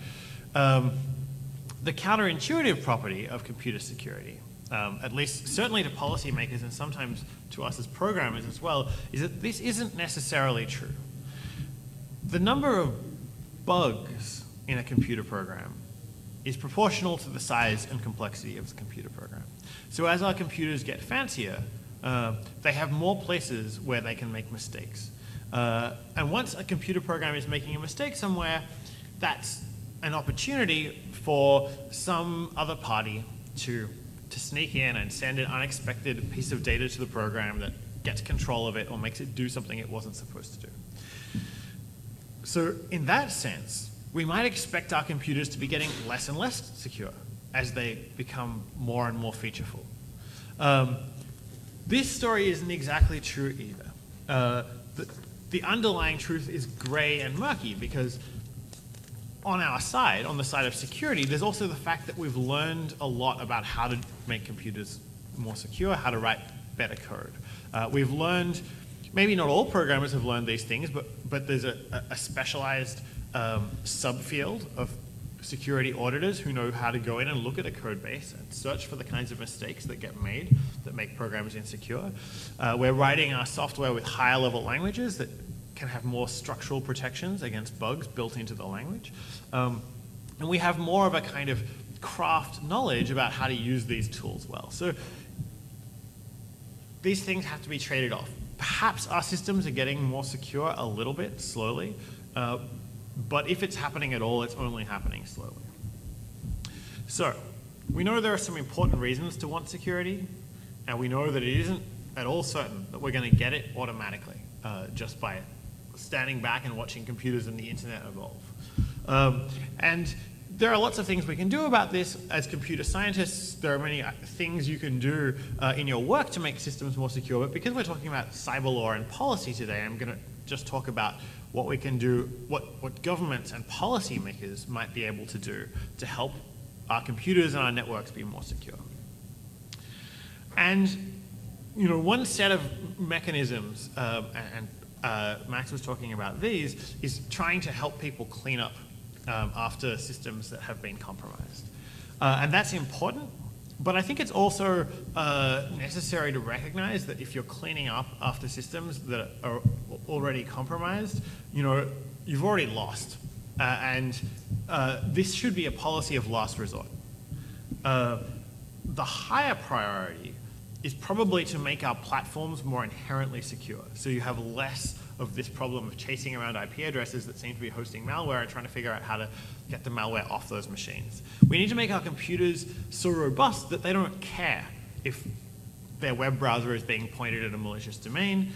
The counterintuitive property of computer security, at least certainly to policymakers and sometimes to us as programmers as well, is that this isn't necessarily true. The number of bugs in a computer program is proportional to the size and complexity of the computer program. So as our computers get fancier, they have more places where they can make mistakes. And once a computer program is making a mistake somewhere, that's an opportunity for some other party to sneak in and send an unexpected piece of data to the program that gets control of it or makes it do something it wasn't supposed to do. So in that sense, we might expect our computers to be getting less and less secure as they become more and more featureful. This story isn't exactly true either. The underlying truth is gray and murky because on our side, on the side of security, there's also the fact that we've learned a lot about how to make computers more secure, how to write better code. We've learned, maybe not all programmers have learned these things, but there's a specialized subfield of security auditors who know how to go in and look at a code base and search for the kinds of mistakes that get made that make programs insecure. We're writing our software with higher level languages that can have more structural protections against bugs built into the language. And we have more of a kind of craft knowledge about how to use these tools well. So these things have to be traded off. Perhaps our systems are getting more secure a little bit slowly, but if it's happening at all, it's only happening slowly. So we know there are some important reasons to want security, and we know that it isn't at all certain that we're going to get it automatically just by standing back and watching computers and the internet evolve. And there are lots of things we can do about this as computer scientists. There are many things you can do in your work to make systems more secure, but because we're talking about cyber law and policy today, I'm going to just talk about what we can do, what governments and policymakers might be able to do to help our computers and our networks be more secure. And one set of mechanisms, Max was talking about these, is trying to help people clean up after systems that have been compromised. And that's important, but I think it's also necessary to recognize that if you're cleaning up after systems that are already compromised, you've already lost. And this should be a policy of last resort. The higher priority is probably to make our platforms more inherently secure. So you have less of this problem of chasing around IP addresses that seem to be hosting malware and trying to figure out how to get the malware off those machines. We need to make our computers so robust that they don't care if their web browser is being pointed at a malicious domain.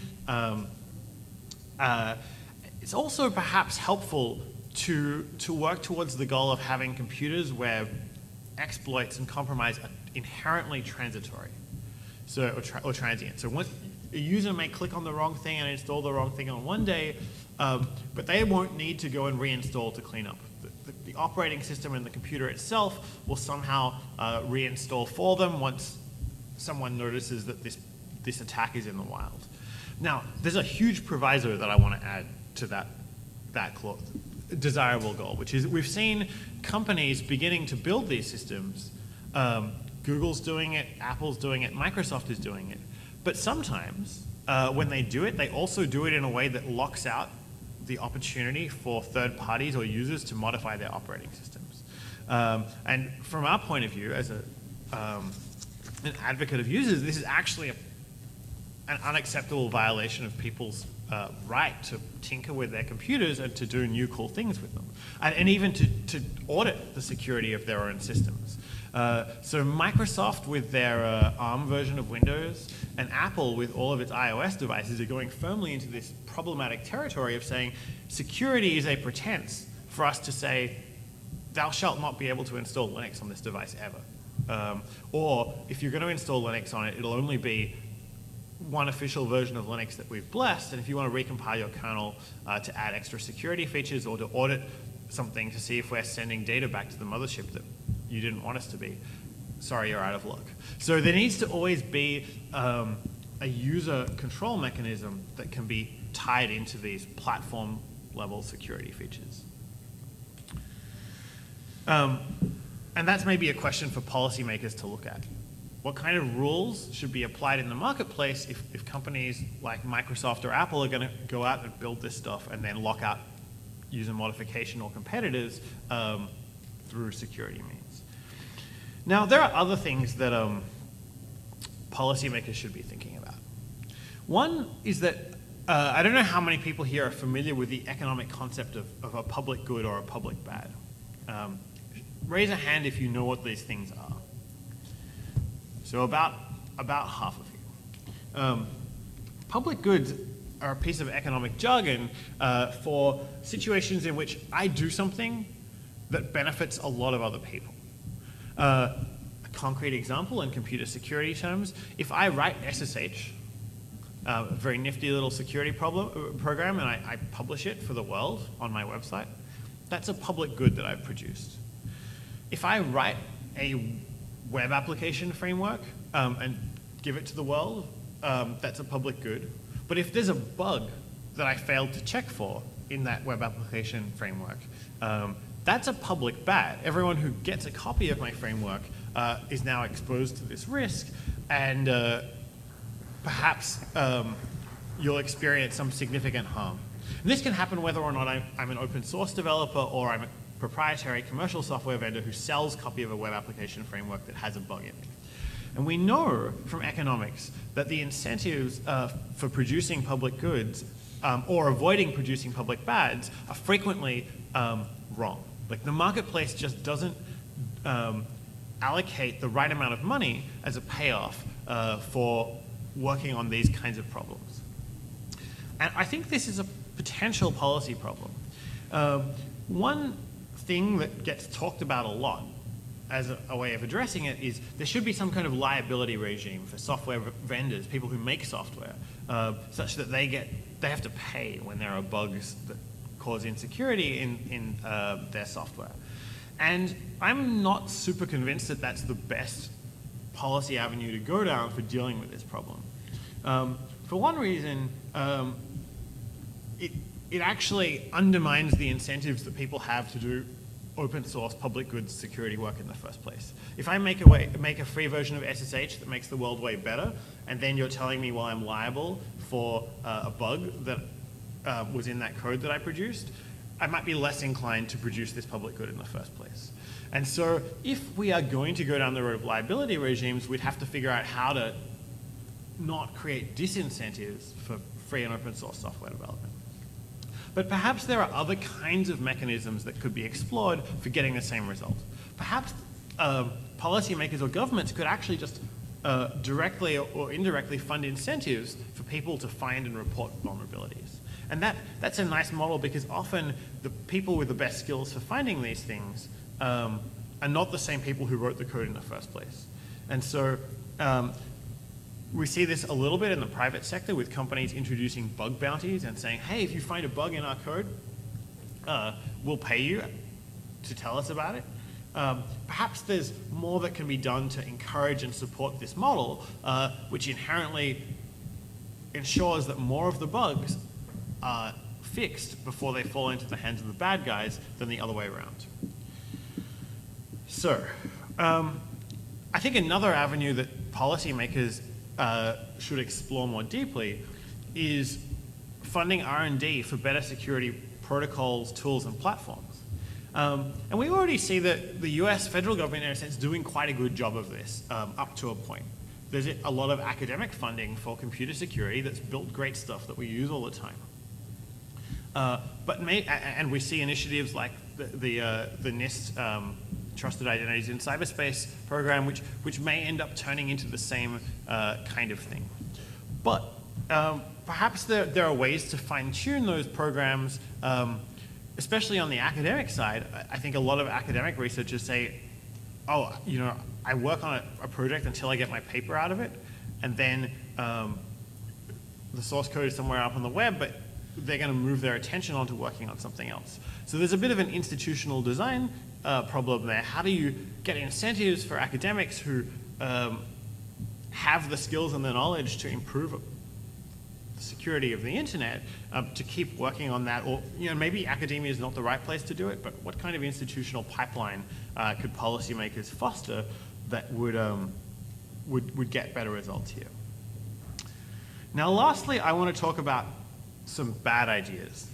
It's also perhaps helpful to work towards the goal of having computers where exploits and compromise are inherently transitory. Or transient. So a user may click on the wrong thing and install the wrong thing on one day, but they won't need to go and reinstall to clean up. The operating system and the computer itself will somehow reinstall for them once someone notices that this attack is in the wild. Now, there's a huge proviso that I want to add to that desirable goal, which is we've seen companies beginning to build these systems. Google's doing it, Apple's doing it, Microsoft is doing it. But sometimes, when they do it, they also do it in a way that locks out the opportunity for third parties or users to modify their operating systems. And from our point of view, as an advocate of users, this is actually an unacceptable violation of people's right to tinker with their computers and to do new cool things with them, and even to audit the security of their own systems. So Microsoft with their ARM version of Windows and Apple with all of its iOS devices are going firmly into this problematic territory of saying security is a pretense for us to say thou shalt not be able to install Linux on this device ever. Or if you're going to install Linux on it, it'll only be one official version of Linux that we've blessed, and if you want to recompile your kernel to add extra security features or to audit something to see if we're sending data back to the mothership that you didn't want us to be, sorry, you're out of luck. So there needs to always be a user control mechanism that can be tied into these platform level security features. And that's maybe a question for policymakers to look at. What kind of rules should be applied in the marketplace if companies like Microsoft or Apple are going to go out and build this stuff and then lock out user modification or competitors through security means? Now, there are other things that policymakers should be thinking about. One is that I don't know how many people here are familiar with the economic concept of a public good or a public bad. Raise a hand if you know what these things are. So about half of you. Public goods are a piece of economic jargon for situations in which I do something that benefits a lot of other people. A concrete example in computer security terms, if I write SSH, a very nifty little security program, and I publish it for the world on my website, that's a public good that I've produced. If I write a web application framework and give it to the world, that's a public good. But if there's a bug that I failed to check for in that web application framework, that's a public bad. Everyone who gets a copy of my framework is now exposed to this risk, and perhaps you'll experience some significant harm. And this can happen whether or not I'm an open source developer or I'm a proprietary commercial software vendor who sells a copy of a web application framework that has a bug in it. And we know from economics that the incentives for producing public goods or avoiding producing public bads are frequently wrong. Like the marketplace just doesn't allocate the right amount of money as a payoff for working on these kinds of problems. And I think this is a potential policy problem. One thing that gets talked about a lot as a way of addressing it is there should be some kind of liability regime for software vendors, people who make software, such that they have to pay when there are bugs that cause insecurity in their software. And I'm not super convinced that that's the best policy avenue to go down for dealing with this problem. For one reason, it actually undermines the incentives that people have to do open source public goods security work in the first place. If I make a free version of SSH that makes the world way better, and then you're telling me, well, I'm liable for a bug that was in that code that I produced, I might be less inclined to produce this public good in the first place. And so if we are going to go down the road of liability regimes, we'd have to figure out how to not create disincentives for free and open source software development. But perhaps there are other kinds of mechanisms that could be explored for getting the same result. Perhaps policymakers or governments could actually just directly or indirectly fund incentives for people to find and report vulnerabilities. And that's a nice model because often the people with the best skills for finding these things are not the same people who wrote the code in the first place. And so we see this a little bit in the private sector with companies introducing bug bounties and saying, hey, if you find a bug in our code, we'll pay you to tell us about it. Perhaps there's more that can be done to encourage and support this model, which inherently ensures that more of the bugs are fixed before they fall into the hands of the bad guys than the other way around. So, I think another avenue that policymakers should explore more deeply is funding R&D for better security protocols, tools, and platforms. And we already see that the US federal government, in a sense, is doing quite a good job of this up to a point. There's a lot of academic funding for computer security that's built great stuff that we use all the time. And we see initiatives like the NIST Trusted Identities in Cyberspace program, which may end up turning into the same kind of thing. But perhaps there are ways to fine-tune those programs, especially on the academic side. I think a lot of academic researchers say, oh, I work on a project until I get my paper out of it, and then the source code is somewhere up on the web, but they're going to move their attention onto working on something else. So there's a bit of an institutional design problem there. How do you get incentives for academics who have the skills and the knowledge to improve the security of the internet to keep working on that? Or maybe academia is not the right place to do it, but what kind of institutional pipeline could policymakers foster that would get better results here? Now, lastly, I want to talk about some bad ideas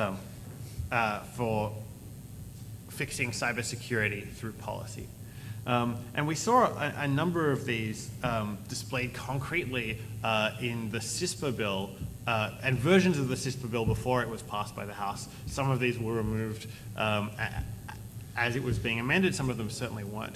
for fixing cybersecurity through policy. And we saw a number of these displayed concretely in the CISPA bill and versions of the CISPA bill before it was passed by the House. Some of these were removed as it was being amended. Some of them certainly weren't.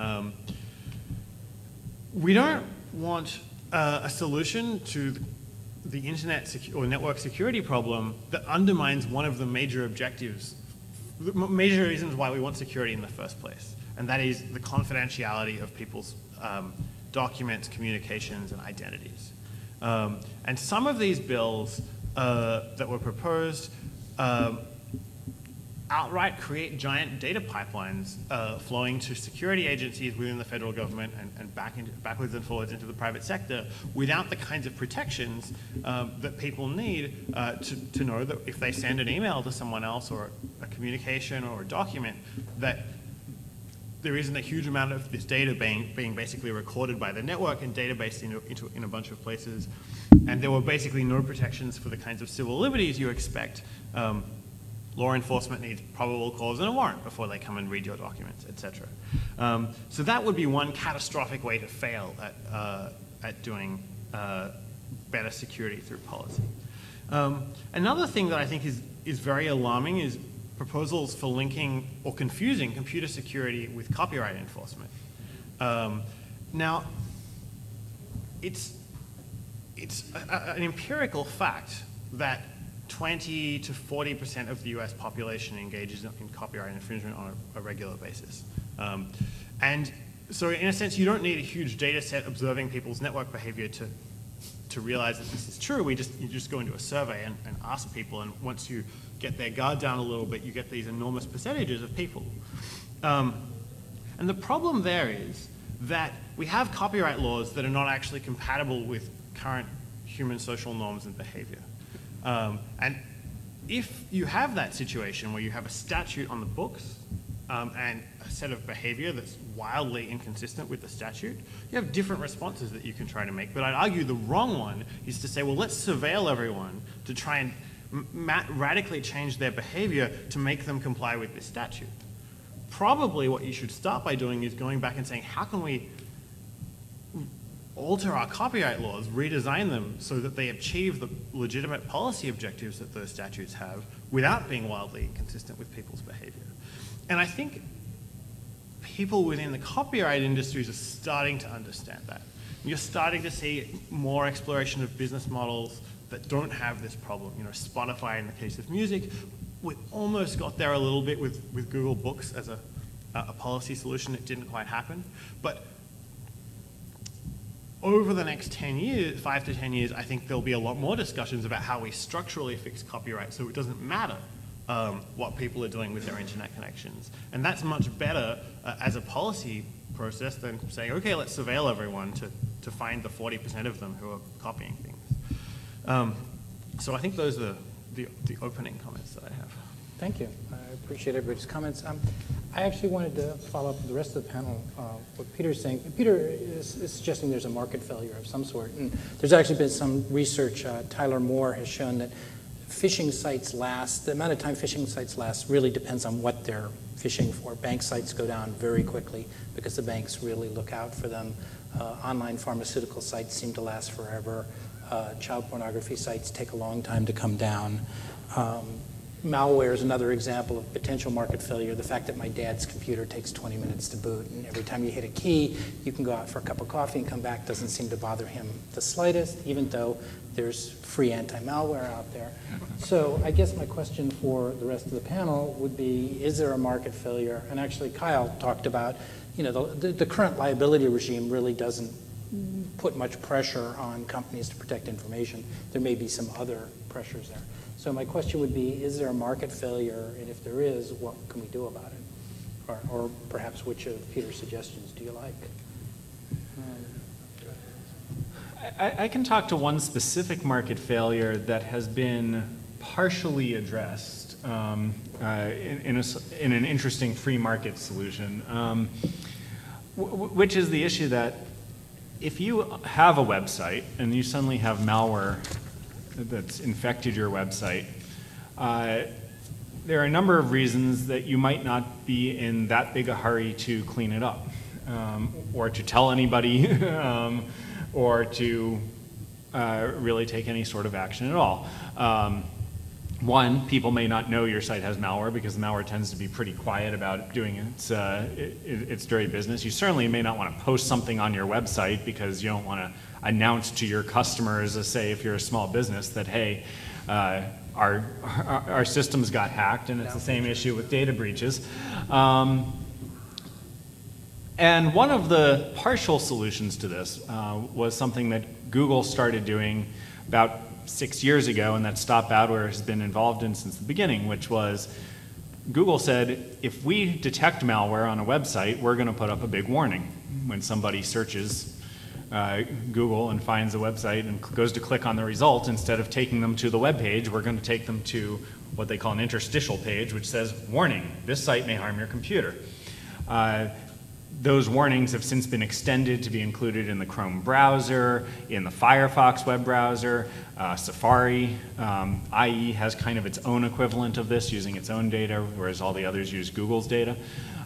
We don't want a solution to the internet or network security problem that undermines one of the major objectives, the major reasons why we want security in the first place, and that is the confidentiality of people's documents, communications, and identities. And some of these bills that were proposed outright create giant data pipelines flowing to security agencies within the federal government and backwards and forwards into the private sector without the kinds of protections that people need to know that if they send an email to someone else or a communication or a document, that there isn't a huge amount of this data being basically recorded by the network and databased in a bunch of places. And there were basically no protections for the kinds of civil liberties you expect. Law enforcement needs probable cause and a warrant before they come and read your documents, etc. So that would be one catastrophic way to fail at doing better security through policy. Another thing that I think is very alarming is proposals for linking or confusing computer security with copyright enforcement. Now, it's an empirical fact that 20 to 40% of the US population engages in copyright infringement on a regular basis. And so in a sense, you don't need a huge data set observing people's network behavior to realize that this is true. You just go into a survey and ask people, and once you get their guard down a little bit, you get these enormous percentages of people. And the problem there is that we have copyright laws that are not actually compatible with current human social norms and behavior. And if you have that situation where you have a statute on the books and a set of behavior that's wildly inconsistent with the statute, you have different responses that you can try to make. But I'd argue the wrong one is to say, well, let's surveil everyone to try and radically change their behavior to make them comply with this statute. Probably what you should start by doing is going back and saying, how can we alter our copyright laws, redesign them so that they achieve the legitimate policy objectives that those statutes have without being wildly inconsistent with people's behavior. And I think people within the copyright industries are starting to understand that. You're starting to see more exploration of business models that don't have this problem. You know, Spotify in the case of music, we almost got there a little bit with Google Books as a policy solution. It didn't quite happen. But over the next 10 years, 5 to 10 years, I think there'll be a lot more discussions about how we structurally fix copyright so it doesn't matter what people are doing with their internet connections. And that's much better as a policy process than saying, okay, let's surveil everyone to find the 40% of them who are copying things. So I think those are the opening comments that I have. Thank you. I appreciate everybody's comments. I actually wanted to follow up with the rest of the panel, what Peter's saying. Peter is suggesting there's a market failure of some sort. And there's actually been some research. Tyler Moore has shown that phishing sites last, the amount of time phishing sites last really depends on what they're phishing for. Bank sites go down very quickly because the banks really look out for them. Online pharmaceutical sites seem to last forever. Child pornography sites take a long time to come down. Malware is another example of potential market failure. The fact that my dad's computer takes 20 minutes to boot, and every time you hit a key, you can go out for a cup of coffee and come back, doesn't seem to bother him the slightest, even though there's free anti-malware out there. So I guess my question for the rest of the panel would be, is there a market failure? And actually, Kyle talked about, you know, the current liability regime really doesn't put much pressure on companies to protect information. There may be some other pressures there. So my question would be, is there a market failure? And if there is, what can we do about it? Or perhaps which of Peter's suggestions do you like? I can talk to one specific market failure that has been partially addressed in an interesting free market solution, which is the issue that if you have a website and you suddenly have malware that's infected your website, there are a number of reasons that you might not be in that big a hurry to clean it up, or to tell anybody, or to really take any sort of action at all. One, people may not know your site has malware because the malware tends to be pretty quiet about doing its dirty business. You certainly may not want to post something on your website because you don't want to announce to your customers, say if you're a small business, that hey, our systems got hacked, and it's the same issue with data breaches. And one of the partial solutions to this was something that Google started doing about 6 years ago, and that Stop Badware has been involved in since the beginning, which was Google said, if we detect malware on a website, we're going to put up a big warning. When somebody searches Google and finds a website and goes to click on the result, instead of taking them to the web page, we're going to take them to what they call an interstitial page, which says, warning, this site may harm your computer. Those warnings have since been extended to be included in the Chrome browser, in the Firefox web browser, Safari. IE has kind of its own equivalent of this, using its own data, whereas all the others use Google's data.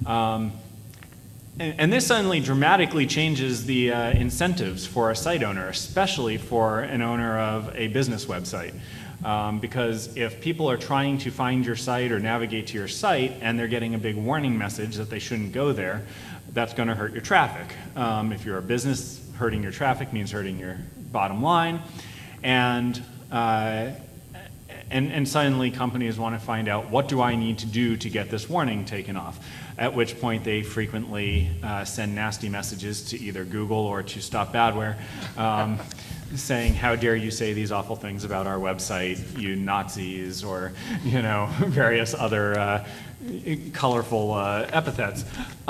And this suddenly dramatically changes the incentives for a site owner, especially for an owner of a business website. Because if people are trying to find your site or navigate to your site and they're getting a big warning message that they shouldn't go there, that's going to hurt your traffic. If you're a business, hurting your traffic means hurting your bottom line. And And suddenly companies want to find out, what do I need to do to get this warning taken off? At which point they frequently send nasty messages to either Google or to Stop Badware, saying, how dare you say these awful things about our website, you Nazis, or various other colorful epithets.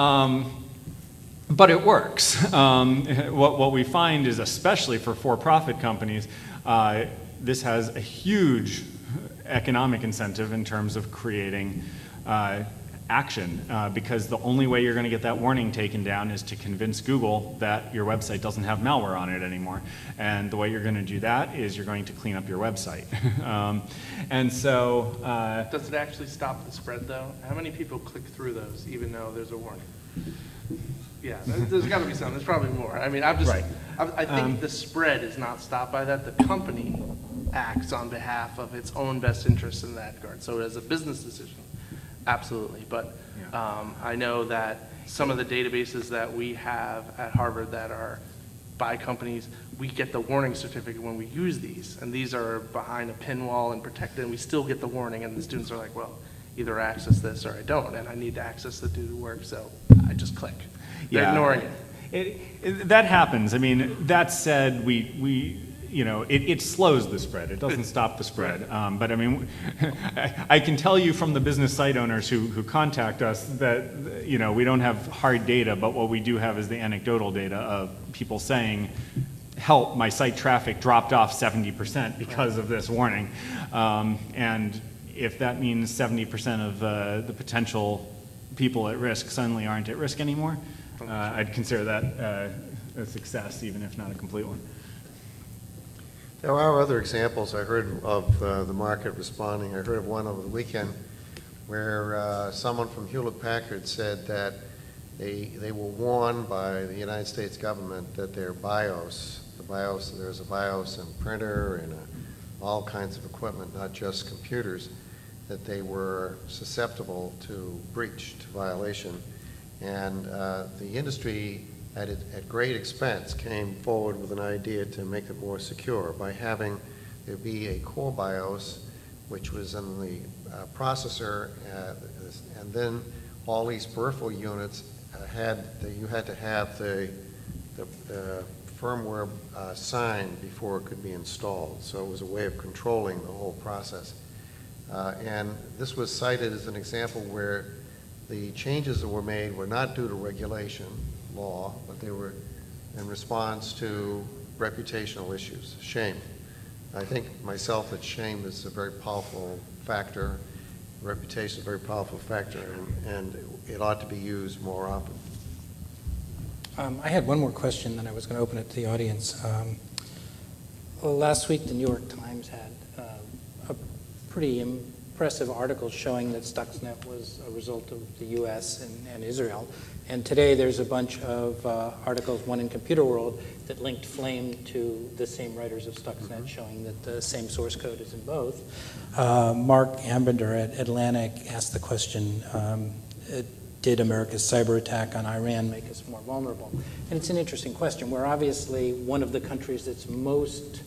But it works. What we find is, especially for for-profit companies, this has a huge economic incentive in terms of creating action, because the only way you're going to get that warning taken down is to convince Google that your website doesn't have malware on it anymore. And the way you're going to do that is you're going to clean up your website. And so... Does it actually stop the spread, though? How many people click through those, even though there's a warning? Yeah, there's got to be some. There's probably more. I mean, Right. I think the spread is not stopped by that. The company acts on behalf of its own best interests in that regard. So as a business decision, absolutely. But I know that some of the databases that we have at Harvard that are by companies, we get the warning certificate when we use these. And these are behind a pin wall and protected, and we still get the warning. And the students are like, well, either access this or I don't. And I need to access to do the work, so I just click. They're ignoring it. That happens. I mean, that said, it slows the spread. It doesn't stop the spread. But I mean, I can tell you from the business site owners who contact us that, we don't have hard data, but what we do have is the anecdotal data of people saying, help, my site traffic dropped off 70% because of this warning. And if that means 70% of the potential people at risk suddenly aren't at risk anymore, I'd consider that a success, even if not a complete one. There are other examples I heard of the market responding. I heard of one over the weekend where someone from Hewlett-Packard said that they were warned by the United States government that their BIOS, there's a BIOS and printer and all kinds of equipment, not just computers, that they were susceptible to breach, to violation. And the industry, at great expense, came forward with an idea to make it more secure by having there be a core BIOS, which was in the processor, and then all these peripheral units you had to have the firmware signed before it could be installed. So it was a way of controlling the whole process. And this was cited as an example where the changes that were made were not due to regulation, law, but they were in response to reputational issues, shame. I think myself that shame is a very powerful factor, reputation is a very powerful factor, and it ought to be used more often. I had one more question, then I was going to open it to the audience. Last week, the New York Times had a pretty impressive article showing that Stuxnet was a result of the U.S. and Israel. And today there's a bunch of articles, one in Computer World, that linked Flame to the same writers of Stuxnet, showing that the same source code is in both. Mark Ambender at Atlantic asked the question, did America's cyber attack on Iran make us more vulnerable? And it's an interesting question. We're obviously one of the countries that's most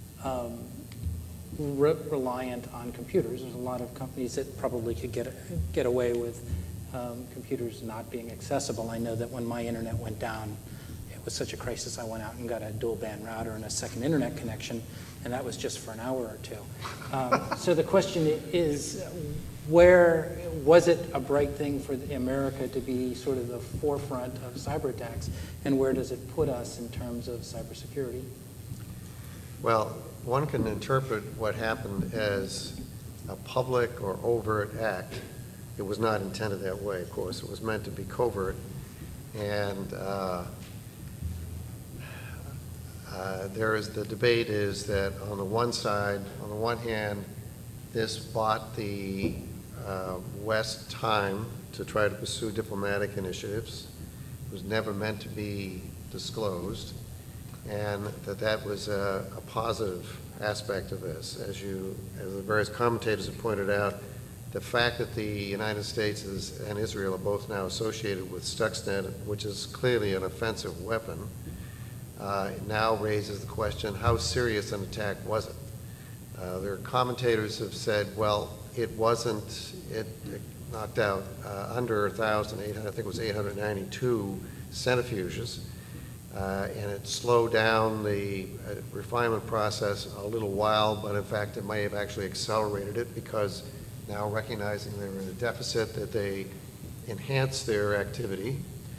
reliant on computers. There's a lot of companies that probably could get away with computers not being accessible. I know that when my internet went down, it was such a crisis, I went out and got a dual band router and a second internet connection, and that was just for an hour or two. So the question is, where was it a bright thing for America to be sort of the forefront of cyber attacks, and where does it put us in terms of cybersecurity? Well, one can interpret what happened as a public or overt act. It was not intended that way, of course. It was meant to be covert. And the debate is that on the one hand, this bought the West time to try to pursue diplomatic initiatives. It was never meant to be disclosed, and that was a positive aspect of this. As the various commentators have pointed out, the fact that the United States and Israel are both now associated with Stuxnet, which is clearly an offensive weapon, now raises the question, how serious an attack was it? Their commentators have said, well, it knocked out under 1,800, I think it was 892 centrifuges, and it slowed down the refinement process a little while, but in fact it may have actually accelerated it, because now recognizing they were in a deficit, that they enhanced their activity.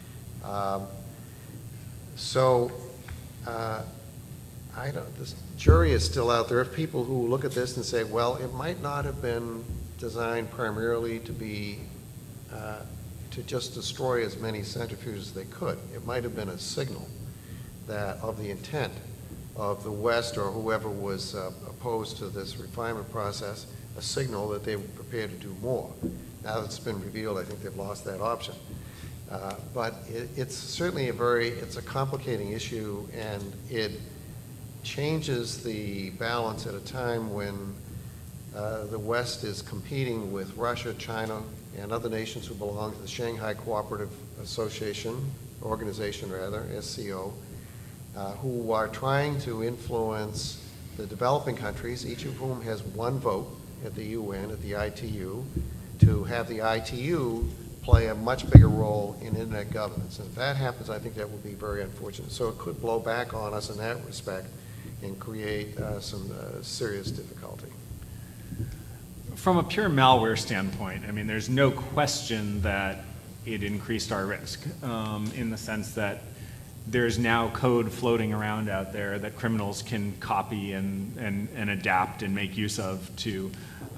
This jury is still out there of people who look at this and say, well, it might not have been designed primarily to be to just destroy as many centrifuges as they could. It might have been a signal that of the intent of the West or whoever was opposed to this refinement process, a signal that they were prepared to do more. Now that it's been revealed, I think they've lost that option. But it's certainly it's a complicating issue, and it changes the balance at a time when the West is competing with Russia, China, and other nations who belong to the Shanghai Cooperative Organization, SCO, who are trying to influence the developing countries, each of whom has one vote at the UN, at the ITU, to have the ITU play a much bigger role in internet governance. And if that happens, I think that would be very unfortunate. So it could blow back on us in that respect and create some serious difficulty. From a pure malware standpoint, I mean, there's no question that it increased our risk in the sense that there's now code floating around out there that criminals can copy and adapt and make use of to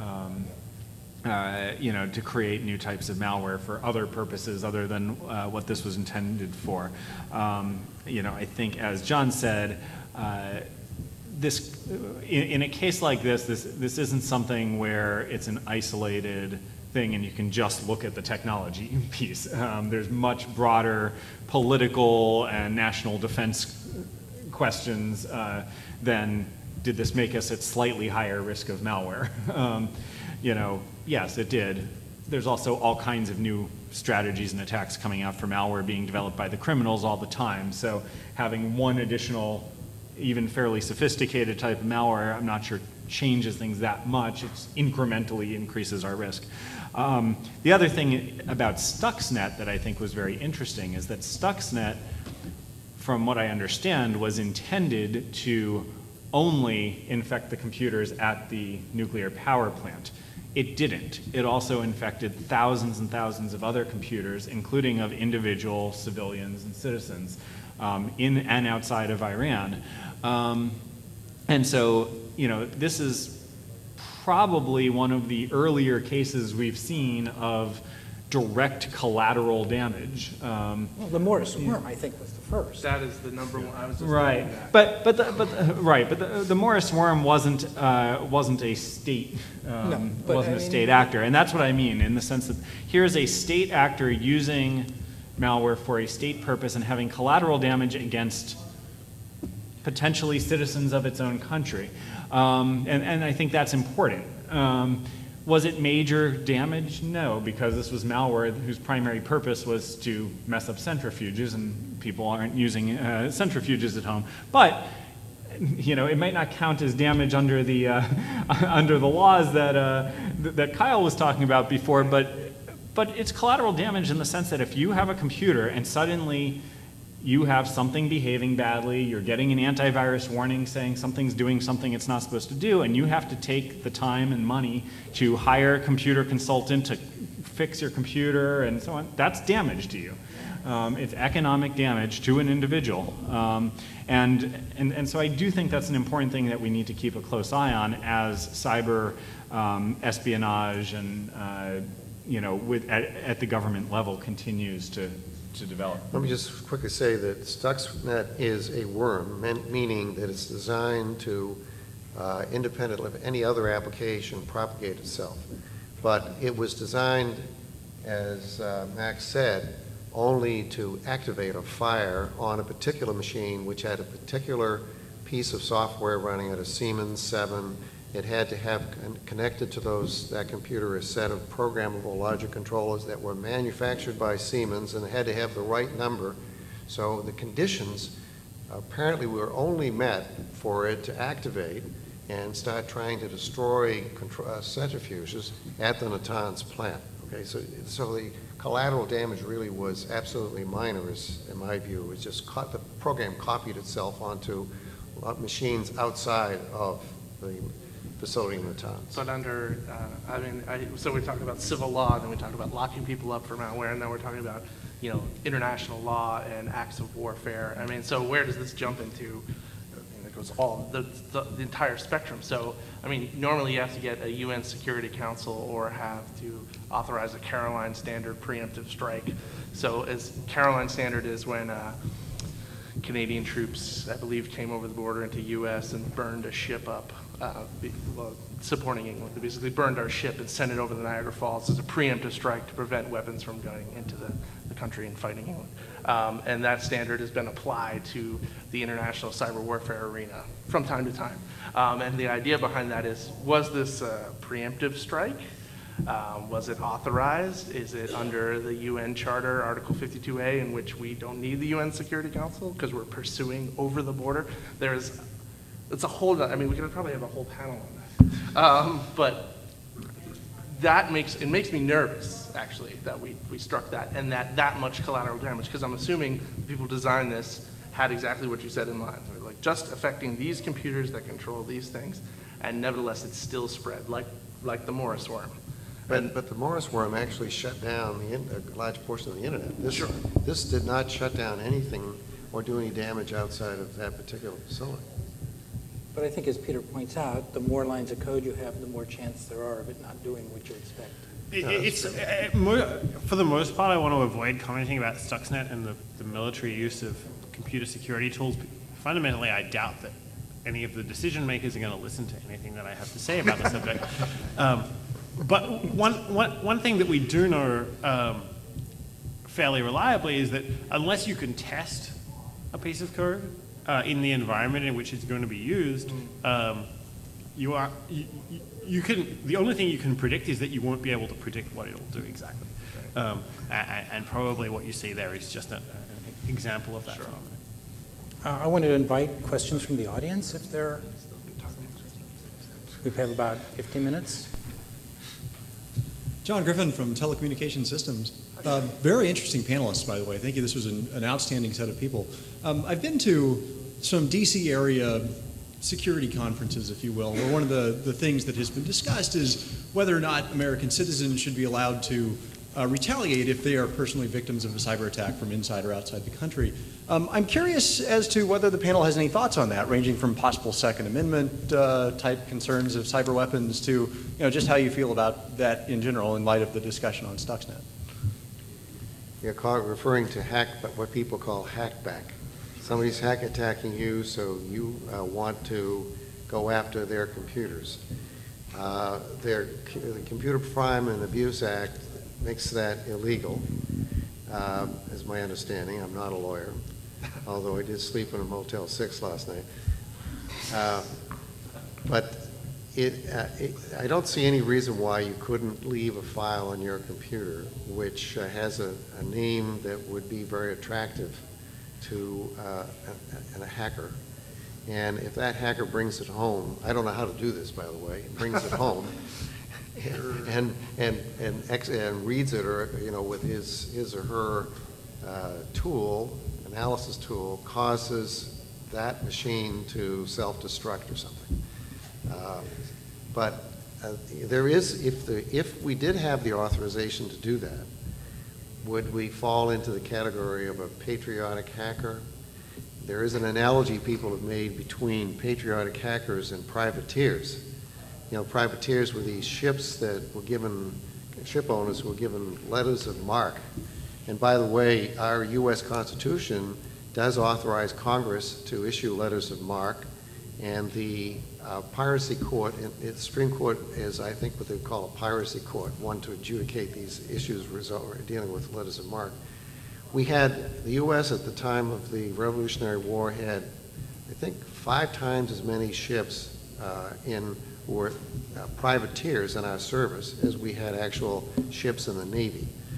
to create new types of malware for other purposes other than what this was intended for. I think, as John said, in a case like this isn't something where it's an isolated thing and you can just look at the technology piece. There's much broader political and national defense questions than did this make us at slightly higher risk of malware. Yes, it did. There's also all kinds of new strategies and attacks coming out for malware being developed by the criminals all the time. So having one additional, even fairly sophisticated type of malware, I'm not sure changes things that much. It incrementally increases our risk. The other thing about Stuxnet that I think was very interesting is that Stuxnet, from what I understand, was intended to only infect the computers at the nuclear power plant. It didn't. It also infected thousands and thousands of other computers, including of individual civilians and citizens in and outside of Iran. And so, this is probably one of the earlier cases we've seen of direct collateral damage. Well, the Morris worm, I think, was the first. That is the number one. I was just Right, but the Morris worm wasn't a state a state actor, and that's what I mean in the sense that here's a state actor using malware for a state purpose and having collateral damage against potentially citizens of its own country, and I think that's important. Was it major damage? No, because this was malware whose primary purpose was to mess up centrifuges, and people aren't using centrifuges at home. But it might not count as damage under the under the laws that Kyle was talking about before. But it's collateral damage in the sense that if you have a computer and suddenly you have something behaving badly, you're getting an antivirus warning saying something's doing something it's not supposed to do, and you have to take the time and money to hire a computer consultant to fix your computer and so on, that's damage to you. It's economic damage to an individual. And so I do think that's an important thing that we need to keep a close eye on as cyber espionage and at the government level continues to develop. Let me just quickly say that Stuxnet is a worm, meaning that it's designed to, independently of any other application, propagate itself. But it was designed, as Max said, only to activate or fire on a particular machine which had a particular piece of software running at a Siemens 7. It had to have connected to that computer a set of programmable logic controllers that were manufactured by Siemens, and it had to have the right number. So the conditions apparently were only met for it to activate, and start trying to destroy centrifuges at the Natanz plant. Okay, so the collateral damage really was absolutely minor, in my view. It was just the program copied itself onto machines outside of the facility in Natanz. But under, so we talked about civil law, then we talked about locking people up for malware, and then we're talking about, international law and acts of warfare. I mean, so where does this jump into? It goes all the entire spectrum. So, normally you have to get a UN Security Council or have to authorize a Caroline Standard preemptive strike. So, as Caroline Standard is when Canadian troops, I believe, came over the border into U.S. and burned a ship up, supporting England. They basically burned our ship and sent it over the Niagara Falls as a preemptive strike to prevent weapons from going into the country and fighting England. And that standard has been applied to the international cyber warfare arena from time to time. And the idea behind that is, was this a preemptive strike? Was it authorized? Is it under the UN Charter, Article 52A, in which we don't need the UN Security Council because we're pursuing over the border? It's a whole, we could probably have a whole panel on that. But it makes me nervous, actually, that we struck that and that much collateral damage, because I'm assuming the people who designed this had exactly what you said in mind. They're like, just affecting these computers that control these things, and nevertheless it's still spread, like the Morris worm. But the Morris worm actually shut down a large portion of the internet. This did not shut down anything or do any damage outside of that particular facility. But I think, as Peter points out, the more lines of code you have, the more chance there are of it not doing what you expect. For the most part, I want to avoid commenting about Stuxnet and the military use of computer security tools. Fundamentally, I doubt that any of the decision makers are going to listen to anything that I have to say about the subject. But one thing that we do know fairly reliably is that unless you can test a piece of code in the environment in which it's going to be used, the only thing you can predict is that you won't be able to predict what it'll do exactly. And probably what you see there is just an example of that phenomenon. I wanted to invite questions from the audience if there are. We have about 15 minutes. John Griffin from Telecommunication Systems. Very interesting panelists, by the way. Thank you. This was an outstanding set of people. I've been to some DC area security conferences, if you will, where one of the things that has been discussed is whether or not American citizens should be allowed to retaliate if they are personally victims of a cyber attack from inside or outside the country. I'm curious as to whether the panel has any thoughts on that, ranging from possible Second Amendment type concerns of cyber weapons to just how you feel about that in general in light of the discussion on Stuxnet. You're referring to what people call hackback. Somebody's hack attacking you, so you want to go after their computers. The Computer Crime and Abuse Act makes that illegal, is my understanding. I'm not a lawyer, although I did sleep in a Motel 6 last night. But I don't see any reason why you couldn't leave a file on your computer which has a name that would be very attractive to a hacker. And if that hacker brings it home, I don't know how to do this, by the way, brings it home and reads it, or with his or her analysis tool, causes that machine to self-destruct or something. But if we did have the authorization to do that, would we fall into the category of a patriotic hacker? There is an analogy people have made between patriotic hackers and privateers. Privateers were these ships that were given, ship owners were given letters of marque. And by the way, our U.S. Constitution does authorize Congress to issue letters of marque, and the piracy court, the Supreme Court is, I think, what they call a piracy court, one to adjudicate these issues dealing with letters of marque. We had, the U.S. at the time of the Revolutionary War had, I think, 5 times as many ships who were privateers in our service as we had actual ships in the Navy.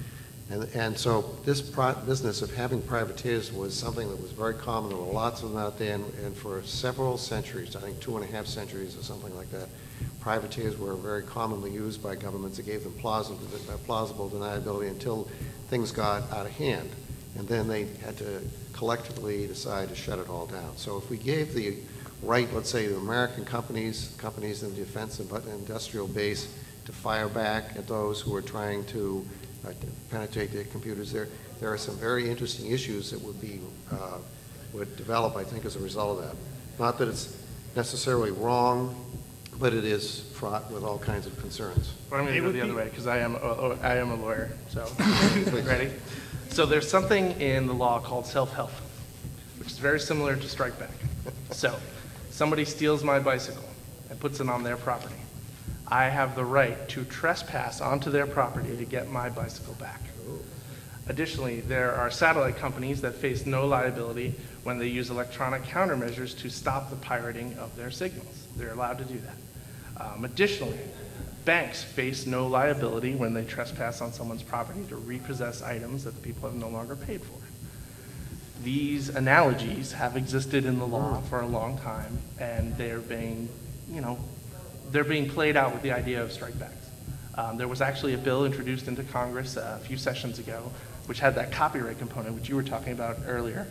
And so this business of having privateers was something that was very common. There were lots of them out there, and for several centuries, I think 2.5 centuries or something like that, privateers were very commonly used by governments. It gave them plausible deniability until things got out of hand. And then they had to collectively decide to shut it all down. So if we gave the right, let's say, to American companies in the defense and industrial base to fire back at those who are trying to penetrate their computers, there are some very interesting issues that would develop, I think, as a result of that. Not that it's necessarily wrong, but it is fraught with all kinds of concerns. But I'm going to go the other way because I am a lawyer. So, ready? So there's something in the law called self-help, which is very similar to strike back. So somebody steals my bicycle and puts it on their property. I have the right to trespass onto their property to get my bicycle back. Additionally, there are satellite companies that face no liability when they use electronic countermeasures to stop the pirating of their signals. They're allowed to do that. Additionally, banks face no liability when they trespass on someone's property to repossess items that the people have no longer paid for. These analogies have existed in the law for a long time, and they're being played out with the idea of strikebacks. There was actually a bill introduced into Congress a few sessions ago, which had that copyright component, which you were talking about earlier,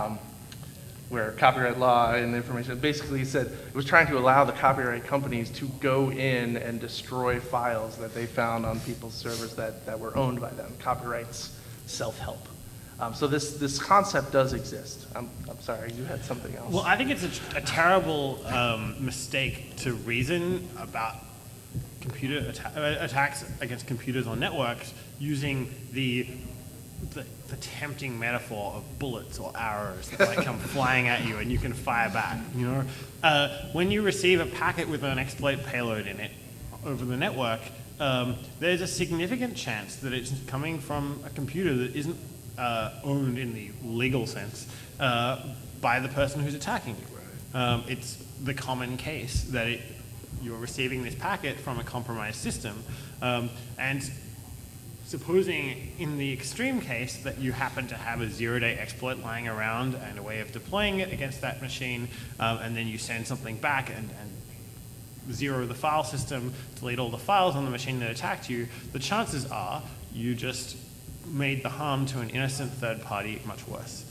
where copyright law and information basically said it was trying to allow the copyright companies to go in and destroy files that they found on people's servers that were owned by them. Copyright's self-help. So this concept does exist. I'm sorry, you had something else. Well, I think it's a terrible mistake to reason about computer attacks against computers or networks using the tempting metaphor of bullets or arrows that like come flying at you and you can fire back. You know, when you receive a packet with an exploit payload in it over the network, there's a significant chance that it's coming from a computer that isn't owned in the legal sense by the person who's attacking you. It's the common case that you're receiving this packet from a compromised system, and supposing in the extreme case that you happen to have a zero-day exploit lying around and a way of deploying it against that machine, and then you send something back and zero the file system, delete all the files on the machine that attacked you, the chances are you just made the harm to an innocent third party much worse.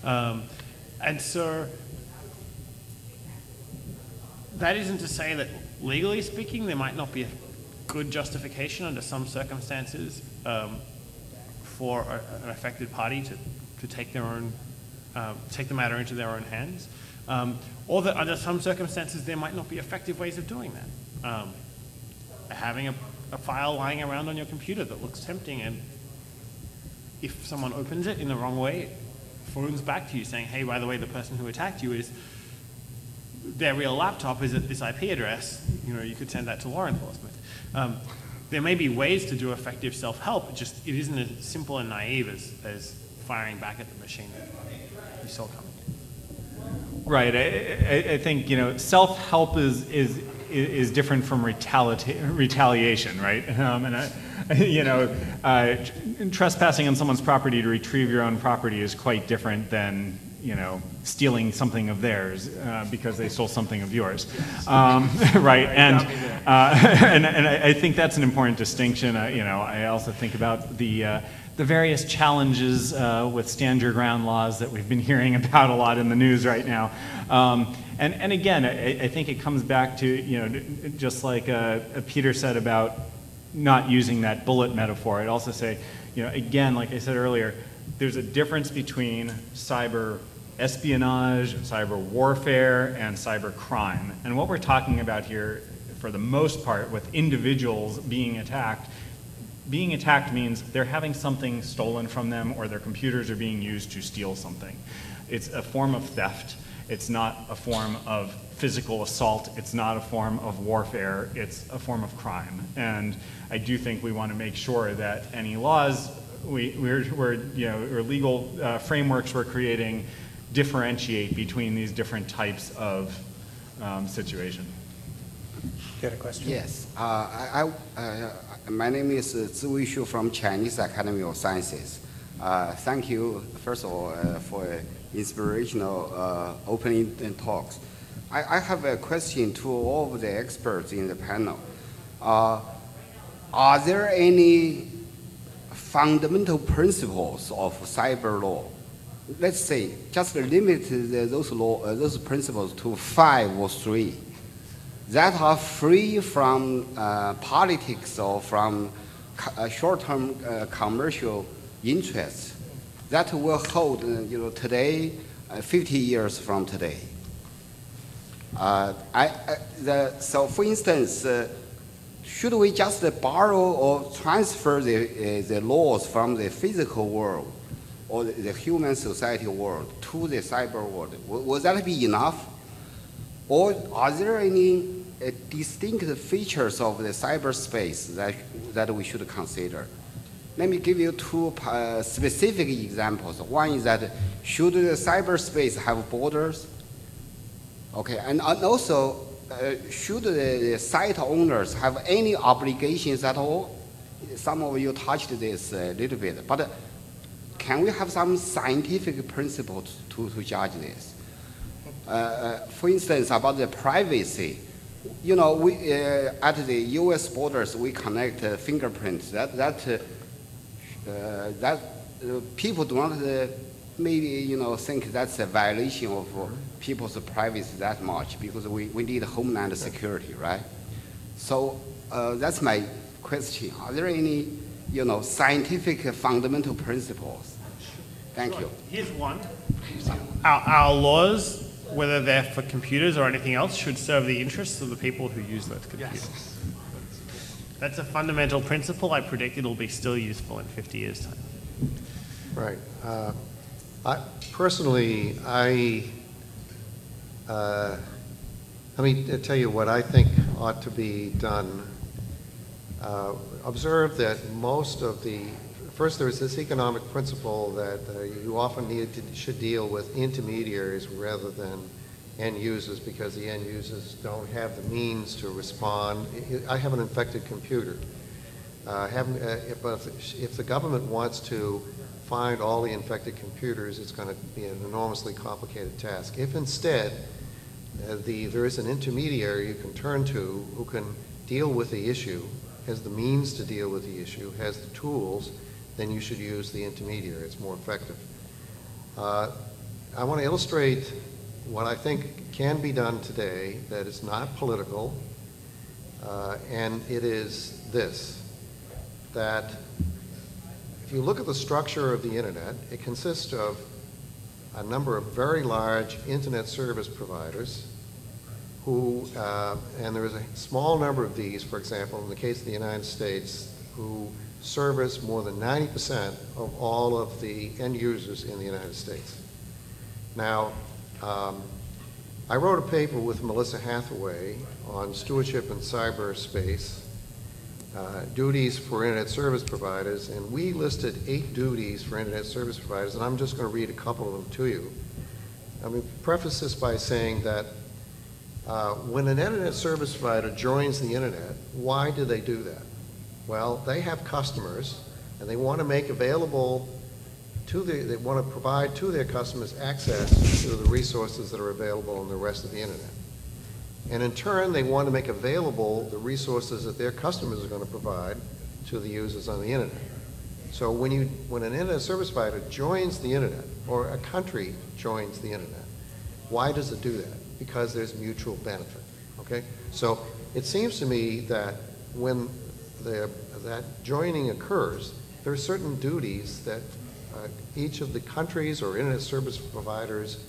And so that isn't to say that legally speaking there might not be a good justification under some circumstances for an affected party to take the matter into their own hands, or that under some circumstances there might not be effective ways of doing that. Having a file lying around on your computer that looks tempting, and if someone opens it in the wrong way, it phones back to you saying, hey, by the way, the person who attacked you their real laptop is at this IP address, you could send that to law enforcement. There may be ways to do effective self-help, it isn't as simple and naive as firing back at the machine that you saw coming. Right. I think self-help is different from retaliation, right? Trespassing on someone's property to retrieve your own property is quite different than stealing something of theirs because they stole something of yours, right? And I think that's an important distinction. I also think about the various challenges with stand your ground laws that we've been hearing about a lot in the news right now. And again, I think it comes back to just like Peter said about not using that bullet metaphor. I'd also say, again, like I said earlier, there's a difference between cyber espionage, cyber warfare, and cyber crime. And what we're talking about here, for the most part, with individuals being attacked means they're having something stolen from them or their computers are being used to steal something. It's a form of theft. It's not a form of physical assault. It's not a form of warfare. It's a form of crime. And I do think we want to make sure that any laws or legal frameworks we're creating differentiate between these different types of situation. You had a question? Yes. My name is Ziwei Xu from Chinese Academy of Sciences. Thank you, first of all, for inspirational opening talks. I have a question to all of the experts in the panel. Are there any fundamental principles of cyber law? Let's say, just limit those principles to 5 or 3 that are free from politics or from short-term commercial interests that will hold, today, 50 years from today. So, for instance, should we just borrow or transfer the laws from the physical world or the human society world to the cyber world? Will that be enough? Or are there any distinct features of the cyberspace that we should consider? Let me give you 2 specific examples. One is that should the cyberspace have borders? Okay, and also should the site owners have any obligations at all? Some of you touched this a little bit, but can we have some scientific principles to judge this? For instance, about the privacy, we at the U.S. borders we connect fingerprints. That people do not maybe think that's a violation of people's privacy that much because we need homeland security, right? So that's my question. Are there any scientific fundamental principles? Thank you. Here's one. Our laws, whether they're for computers or anything else, should serve the interests of the people who use those computers. Yes. That's a fundamental principle. I predict it'll be still useful in 50 years' time. Right. Personally, let me tell you what I think ought to be done. Observe that first there's this economic principle that you often should deal with intermediaries rather than end users because the end users don't have the means to respond. I have an infected computer. If the government wants to find all the infected computers, it's going to be an enormously complicated task. If instead there is an intermediary you can turn to who can deal with the issue, has the means to deal with the issue, has the tools, then you should use the intermediary. It's more effective. I want to illustrate what I think can be done today that is not political, and it is this, that if you look at the structure of the internet, it consists of a number of very large internet service providers who, and there is a small number of these, for example, in the case of the United States, who service more than 90% of all of the end users in the United States. Now, I wrote a paper with Melissa Hathaway on stewardship in cyberspace, duties for internet service providers, and we listed 8 duties for internet service providers, and I'm just going to read a couple of them to you. I mean, preface this by saying that when an internet service provider joins the internet, why do they do that? Well, they have customers, and they want to make available they want to provide to their customers access to the resources that are available on the rest of the internet. And in turn, they want to make available the resources that their customers are going to provide to the users on the internet. So when an internet service provider joins the internet, or a country joins the internet, why does it do that? Because there's mutual benefit, okay? So it seems to me that when that joining occurs, there are certain duties that each of the countries or internet service providers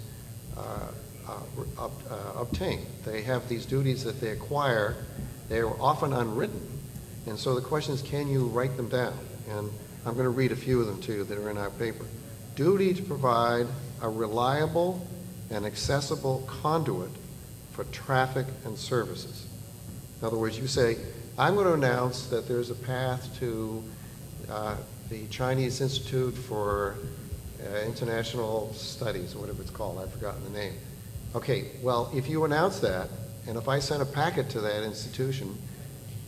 obtain. They have these duties that they acquire. They are often unwritten. And so the question is, can you write them down? And I'm going to read a few of them to you that are in our paper. Duty to provide a reliable and accessible conduit for traffic and services. In other words, you say, I'm going to announce that there's a path to the Chinese Institute for International Studies, or whatever it's called, I've forgotten the name. Okay, well, if you announce that, and if I send a packet to that institution,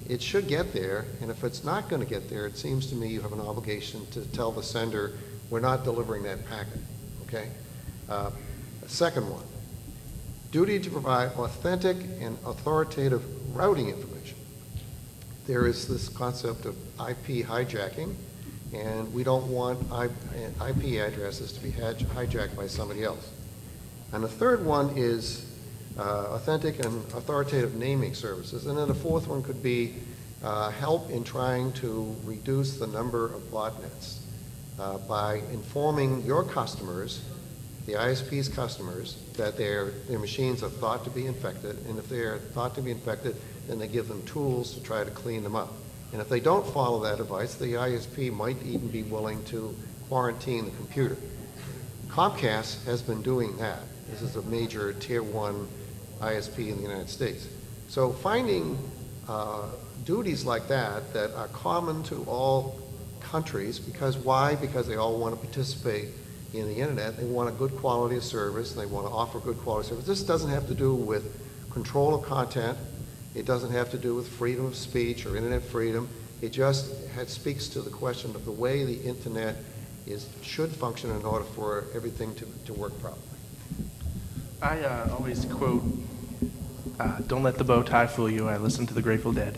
it should get there, and if it's not going to get there, it seems to me you have an obligation to tell the sender, we're not delivering that packet, okay? Second one, duty to provide authentic and authoritative routing information. There is this concept of IP hijacking, and we don't want IP addresses to be hijacked by somebody else. And the third one is authentic and authoritative naming services. And then the fourth one could be help in trying to reduce the number of botnets by informing your customers, the ISP's customers, that their machines are thought to be infected, and if they are thought to be infected, then they give them tools to try to clean them up. And if they don't follow that advice, the ISP might even be willing to quarantine the computer. Comcast has been doing that. This is a major tier 1 ISP in the United States. So finding duties like that that are common to all countries, because why? Because they all want to participate in the internet. They want a good quality of service. They want to offer good quality service. This doesn't have to do with control of content. It doesn't have to do with freedom of speech or internet freedom. It just speaks to the question of the way the internet should function in order for everything to work properly. I always quote, don't let the bow tie fool you. I listen to the Grateful Dead.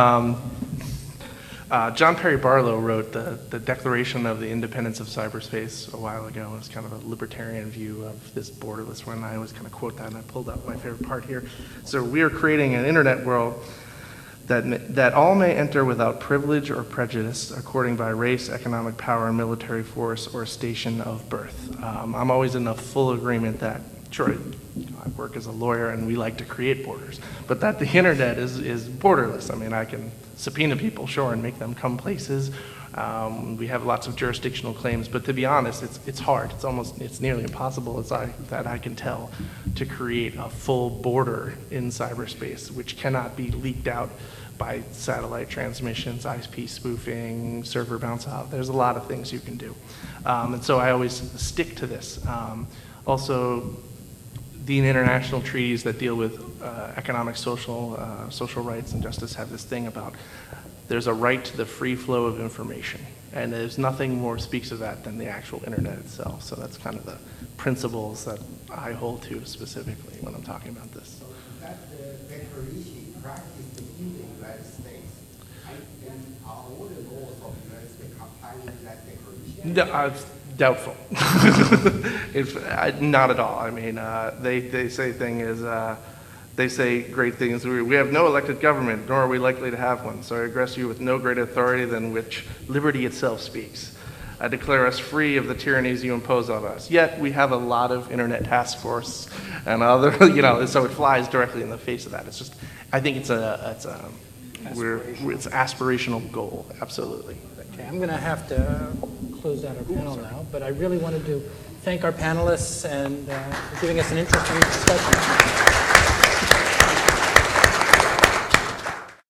John Perry Barlow wrote the Declaration of the Independence of Cyberspace a while ago. It was kind of a libertarian view of this borderless one. I always kind of quote that, and I pulled out my favorite part here. So we are creating an internet world that all may enter without privilege or prejudice, according by race, economic power, military force, or station of birth. I'm always in a full agreement that, sure, I work as a lawyer and we like to create borders, but that the internet is borderless. I mean, I can subpoena people, sure, and make them come places. We have lots of jurisdictional claims, but to be honest, it's hard. It's nearly impossible, that I can tell, to create a full border in cyberspace, which cannot be leaked out by satellite transmissions, ISP spoofing, server bounce out. There's a lot of things you can do. And so I always stick to this. Also, the international treaties that deal with economic, social rights and justice have this thing about there's a right to the free flow of information. And there's nothing more speaks of that than the actual internet itself. So that's kind of the principles that I hold to specifically when I'm talking about this. So that's the declaration practiced in the United States. And are all the laws of the United States complying with that declaration? Doubtful. Not at all. I mean, they say they say great things. We have no elected government, nor are we likely to have one. So I address you with no greater authority than which liberty itself speaks. I declare us free of the tyrannies you impose on us. Yet we have a lot of internet task force and other, so it flies directly in the face of that. It's just, I think it's an aspirational goal. Absolutely. Okay, I'm going to have to close out our panel now, but I really wanted to thank our panelists and for giving us an interesting discussion.